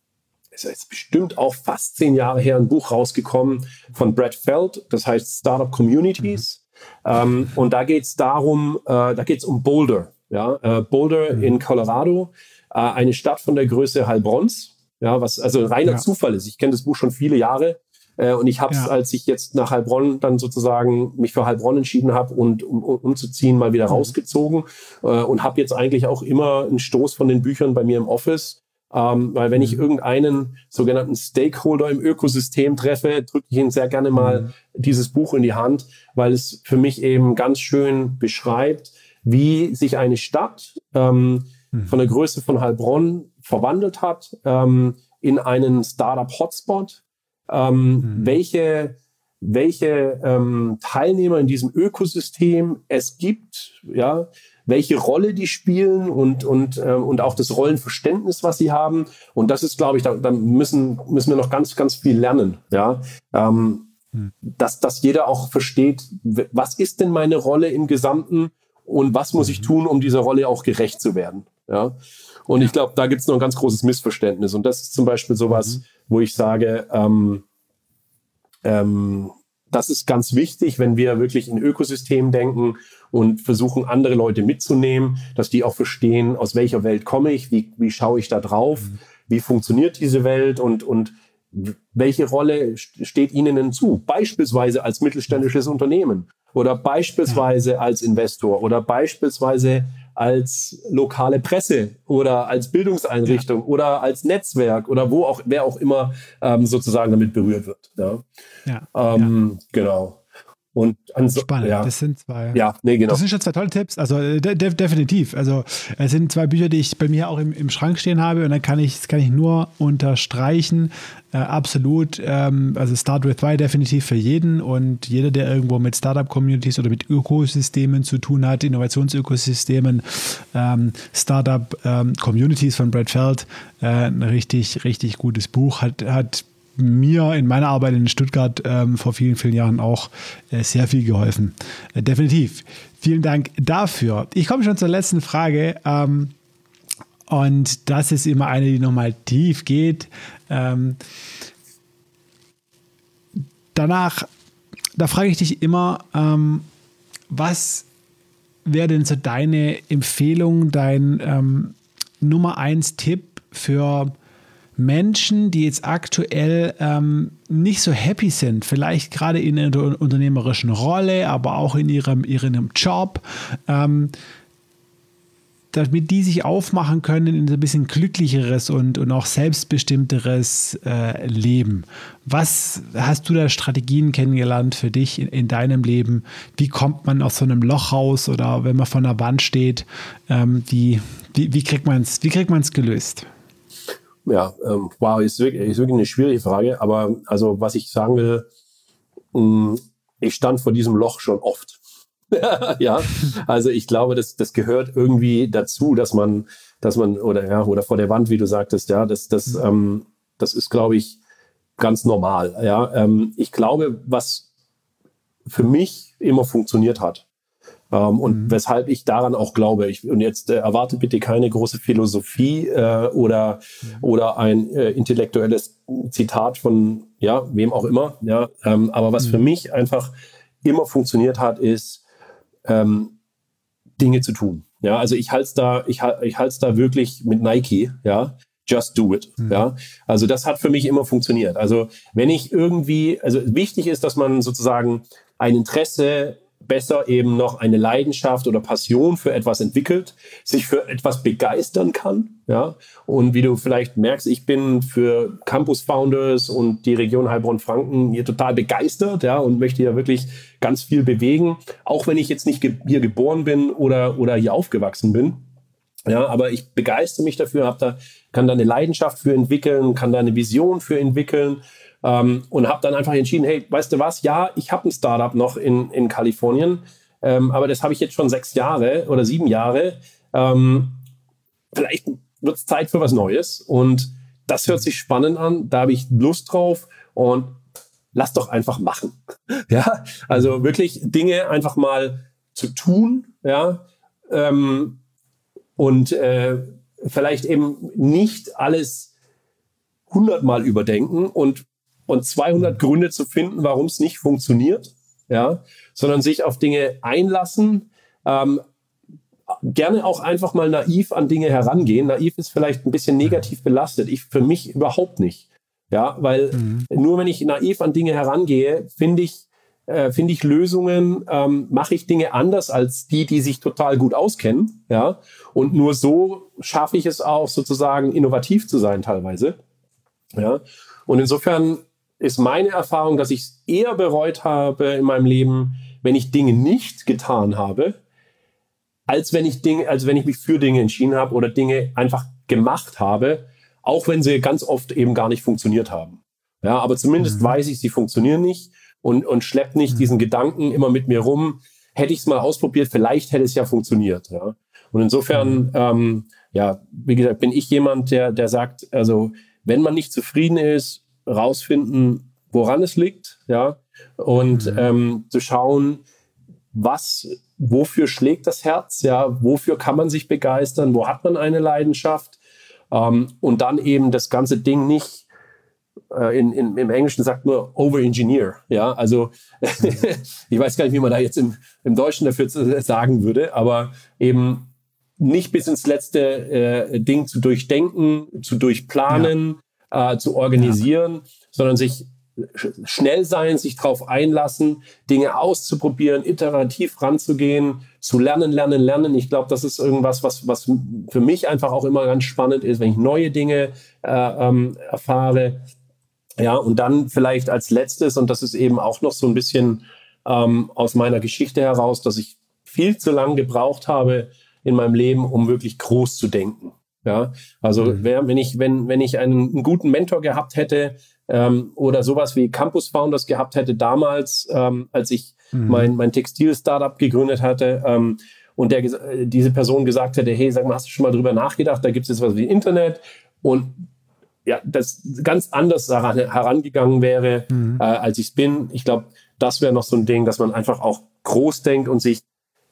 ist jetzt bestimmt auch fast zehn Jahre her ein Buch rausgekommen von Brad Feld, das heißt Startup Communities. Mhm. Ähm, und da geht es darum, äh, da geht es um Boulder. Ja? Äh, Boulder mhm. in Colorado, äh, eine Stadt von der Größe Heilbronns, ja, was also ein reiner Ja. Zufall ist. Ich kenne das Buch schon viele Jahre. Äh, und ich habe es, Ja. als ich jetzt nach Heilbronn dann sozusagen mich für Heilbronn entschieden habe und um, um, umzuziehen, mal wieder mhm. rausgezogen äh, und habe jetzt eigentlich auch immer einen Stoß von den Büchern bei mir im Office. Ähm, weil wenn mhm. ich irgendeinen sogenannten Stakeholder im Ökosystem treffe, drücke ich ihnen sehr gerne mal mhm. dieses Buch in die Hand, weil es für mich eben ganz schön beschreibt, wie sich eine Stadt ähm, mhm. von der Größe von Heilbronn verwandelt hat ähm, in einen Startup-Hotspot. Ähm, mhm. welche, welche ähm, Teilnehmer in diesem Ökosystem es gibt, ja, welche Rolle die spielen und, und, äh, und auch das Rollenverständnis, was sie haben. Und das ist, glaube ich, da, da müssen, müssen wir noch ganz, ganz viel lernen, ja. Ähm, mhm. dass, dass jeder auch versteht, was ist denn meine Rolle im Gesamten und was muss mhm. ich tun, um dieser Rolle auch gerecht zu werden, ja. Und ja. ich glaube, da gibt es noch ein ganz großes Missverständnis. Und das ist zum Beispiel sowas, mhm. wo ich sage, ähm, ähm, das ist ganz wichtig, wenn wir wirklich in Ökosystemen denken und versuchen, andere Leute mitzunehmen, dass die auch verstehen, aus welcher Welt komme ich, wie, wie schaue ich da drauf, mhm. wie funktioniert diese Welt und, und welche Rolle steht ihnen denn zu? Beispielsweise als mittelständisches Unternehmen oder beispielsweise ja. als Investor oder beispielsweise als lokale Presse oder als Bildungseinrichtung ja. oder als Netzwerk oder wo auch, wer auch immer ähm, sozusagen damit berührt wird. Ja, ja. Ähm, ja. Genau. Und ans- Spannend, ja. das sind zwei. Ja, nee, genau. Das sind schon zwei tolle Tipps. Also de- de- definitiv. Also es sind zwei Bücher, die ich bei mir auch im, im Schrank stehen habe und dann kann ich, das kann ich nur unterstreichen. Äh, absolut. Ähm, also Start with Why definitiv für jeden und jeder, der irgendwo mit Startup-Communities oder mit Ökosystemen zu tun hat, Innovationsökosystemen, ähm, Startup-Communities ähm, von Brad Feld, äh, ein richtig, richtig gutes Buch, hat, hat mir in meiner Arbeit in Stuttgart ähm, vor vielen, vielen Jahren auch äh, sehr viel geholfen. Äh, definitiv. Vielen Dank dafür. Ich komme schon zur letzten Frage. Ähm, und das ist immer eine, die nochmal tief geht. Ähm, danach, da frage ich dich immer, ähm, was wäre denn so deine Empfehlung, dein ähm, Nummer eins Tipp für Menschen, die jetzt aktuell ähm, nicht so happy sind, vielleicht gerade in einer unternehmerischen Rolle, aber auch in ihrem, ihrem Job, ähm, damit die sich aufmachen können in so ein bisschen glücklicheres und, und auch selbstbestimmteres äh, Leben. Was hast du da Strategien kennengelernt für dich in, in deinem Leben? Wie kommt man aus so einem Loch raus oder wenn man vor einer Wand steht, ähm, die, wie, wie kriegt man es wie kriegt man es gelöst? Ja, ähm, wow, ist wirklich, ist wirklich eine schwierige Frage. Aber also, was ich sagen will, mh, ich stand vor diesem Loch schon oft. Ja, also ich glaube, das, das gehört irgendwie dazu, dass man, dass man, oder ja, oder vor der Wand, wie du sagtest, ja, das, das, ähm, das ist, glaube ich, ganz normal. Ja, ähm, ich glaube, was für mich immer funktioniert hat, ähm, und mhm. weshalb ich daran auch glaube, ich, und jetzt äh, erwarte bitte keine große Philosophie äh, oder, mhm. oder ein äh, intellektuelles Zitat von, ja, wem auch immer, ja, ähm, aber was mhm. für mich einfach immer funktioniert hat, ist, Ähm, Dinge zu tun. Ja, also ich halte es da, ich, ich halte es da wirklich mit Nike, ja, just do it. Mhm. Ja, also das hat für mich immer funktioniert. Also wenn ich irgendwie, also wichtig ist, dass man sozusagen ein Interesse, besser eben noch eine Leidenschaft oder Passion für etwas entwickelt, sich für etwas begeistern kann, ja. Und wie du vielleicht merkst, ich bin für Campus Founders und die Region Heilbronn-Franken hier total begeistert, ja, und möchte ja wirklich ganz viel bewegen, auch wenn ich jetzt nicht ge- hier geboren bin oder, oder hier aufgewachsen bin. Ja, aber ich begeistere mich dafür, hab da, kann da eine Leidenschaft für entwickeln, kann da eine Vision für entwickeln. Ähm, und habe dann einfach entschieden, hey, weißt du was, ja, ich habe ein Startup noch in, in Kalifornien, ähm, aber das habe ich jetzt schon sechs Jahre oder sieben Jahre. Ähm, vielleicht wird es Zeit für was Neues und das hört sich spannend an, da habe ich Lust drauf und lass doch einfach machen. Ja, also wirklich Dinge einfach mal zu tun, ja, ähm, und äh, vielleicht eben nicht alles hundertmal überdenken und und zweihundert Gründe zu finden, warum es nicht funktioniert, ja, sondern sich auf Dinge einlassen, ähm, gerne auch einfach mal naiv an Dinge herangehen. Naiv ist vielleicht ein bisschen negativ belastet, ich für mich überhaupt nicht, ja, weil mhm. nur wenn ich naiv an Dinge herangehe, finde ich, äh, finde ich Lösungen, ähm, mache ich Dinge anders als die, die sich total gut auskennen, ja, und nur so schaffe ich es auch sozusagen innovativ zu sein teilweise, ja, und insofern ist meine Erfahrung, dass ich es eher bereut habe in meinem Leben, wenn ich Dinge nicht getan habe, als wenn ich Dinge, als wenn ich mich für Dinge entschieden habe oder Dinge einfach gemacht habe, auch wenn sie ganz oft eben gar nicht funktioniert haben. Ja, aber zumindest mhm. weiß ich, sie funktionieren nicht und, und schleppt nicht mhm. diesen Gedanken immer mit mir rum. Hätte ich es mal ausprobiert, vielleicht hätte es ja funktioniert. Ja. Und insofern, mhm. ähm, ja, wie gesagt, bin ich jemand, der, der sagt, also wenn man nicht zufrieden ist, rausfinden, woran es liegt, ja, und mhm. ähm, zu schauen, was, wofür schlägt das Herz, ja, wofür kann man sich begeistern, wo hat man eine Leidenschaft, ähm, und dann eben das ganze Ding nicht, äh, in, in, im Englischen sagt nur over-engineer, ja, also mhm. ich weiß gar nicht, wie man da jetzt im, im Deutschen dafür sagen würde, aber eben nicht bis ins letzte äh, Ding zu durchdenken, zu durchplanen, ja. Äh, zu organisieren, ja. sondern sich sch- schnell sein, sich drauf einlassen, Dinge auszuprobieren, iterativ ranzugehen, zu lernen, lernen, lernen. Ich glaube, das ist irgendwas, was, was für mich einfach auch immer ganz spannend ist, wenn ich neue Dinge äh, ähm, erfahre. Ja, und dann vielleicht als letztes, und das ist eben auch noch so ein bisschen ähm, aus meiner Geschichte heraus, dass ich viel zu lange gebraucht habe in meinem Leben, um wirklich groß zu denken. Ja, also mhm. wer, wenn ich, wenn, wenn ich einen, einen guten Mentor gehabt hätte, ähm, oder sowas wie Campus Founders gehabt hätte damals, ähm, als ich mhm. mein, mein Textil-Startup gegründet hatte, ähm, und der, diese Person gesagt hätte, hey, sag mal, hast du schon mal drüber nachgedacht? Da gibt es jetzt was wie Internet, und ja, das ganz anders daran herangegangen wäre, mhm. äh, als ich es bin. Ich glaube, das wäre noch so ein Ding, dass man einfach auch groß denkt und sich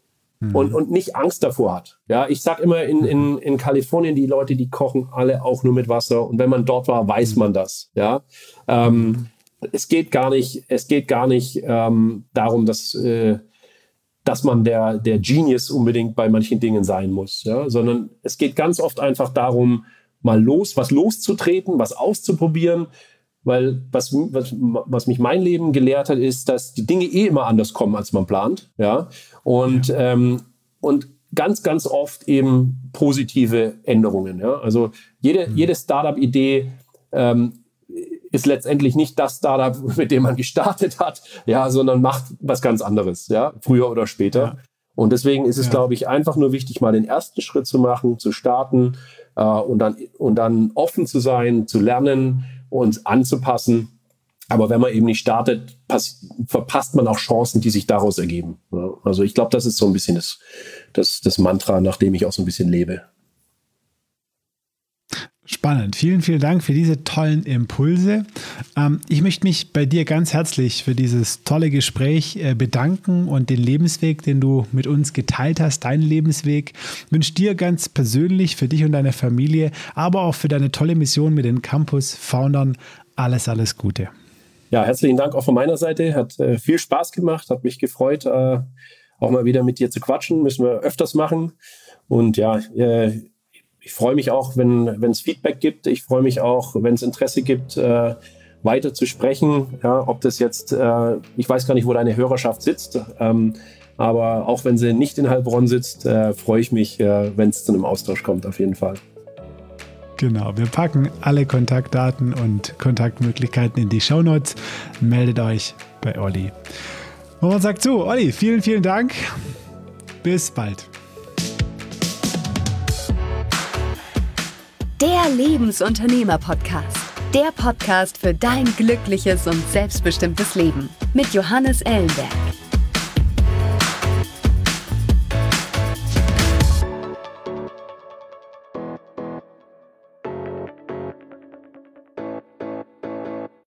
Und, und nicht Angst davor hat. Ja, ich sag immer in, in, in Kalifornien, die Leute, die kochen alle auch nur mit Wasser. Und wenn man dort war, weiß man das. Ja, ähm, es geht gar nicht, es geht gar nicht ähm, darum, dass, äh, dass man der, der Genius unbedingt bei manchen Dingen sein muss. Ja, sondern es geht ganz oft einfach darum, mal los, was loszutreten, was auszuprobieren. Weil was, was, was mich mein Leben gelehrt hat, ist, dass die Dinge eh immer anders kommen, als man plant. Ja? Und, ja. Ähm, und ganz, ganz oft eben positive Änderungen. Ja? Also jede, mhm. jede Startup-Idee ähm, ist letztendlich nicht das Startup, mit dem man gestartet hat, ja, sondern macht was ganz anderes, ja, früher oder später. Ja. Und deswegen ist es, ja. glaube ich, einfach nur wichtig, mal den ersten Schritt zu machen, zu starten, äh, und, dann, und dann offen zu sein, zu lernen, uns anzupassen. Aber wenn man eben nicht startet, pass- verpasst man auch Chancen, die sich daraus ergeben. Ja, also ich glaube, das ist so ein bisschen das, das, das Mantra, nach dem ich auch so ein bisschen lebe. Spannend. Vielen, vielen Dank für diese tollen Impulse. Ähm, ich möchte mich bei dir ganz herzlich für dieses tolle Gespräch äh, bedanken und den Lebensweg, den du mit uns geteilt hast, deinen Lebensweg. Ich wünsche dir ganz persönlich für dich und deine Familie, aber auch für deine tolle Mission mit den Campus-Foundern alles, alles Gute. Ja, herzlichen Dank auch von meiner Seite. Hat äh, viel Spaß gemacht, hat mich gefreut, äh, auch mal wieder mit dir zu quatschen. Müssen wir öfters machen. Und ja, äh, ich freue mich auch, wenn es Feedback gibt. Ich freue mich auch, wenn es Interesse gibt, äh, weiter zu sprechen. Ja, ob das jetzt, äh, ich weiß gar nicht, wo deine Hörerschaft sitzt, ähm, aber auch wenn sie nicht in Heilbronn sitzt, äh, freue ich mich, äh, wenn es zu einem Austausch kommt, auf jeden Fall. Genau, wir packen alle Kontaktdaten und Kontaktmöglichkeiten in die Shownotes. Meldet euch bei Olli. Und man sagt so, Olli, vielen, vielen Dank. Bis bald. Der Lebensunternehmer-Podcast. Der Podcast für dein glückliches und selbstbestimmtes Leben mit Johannes Ellenberg.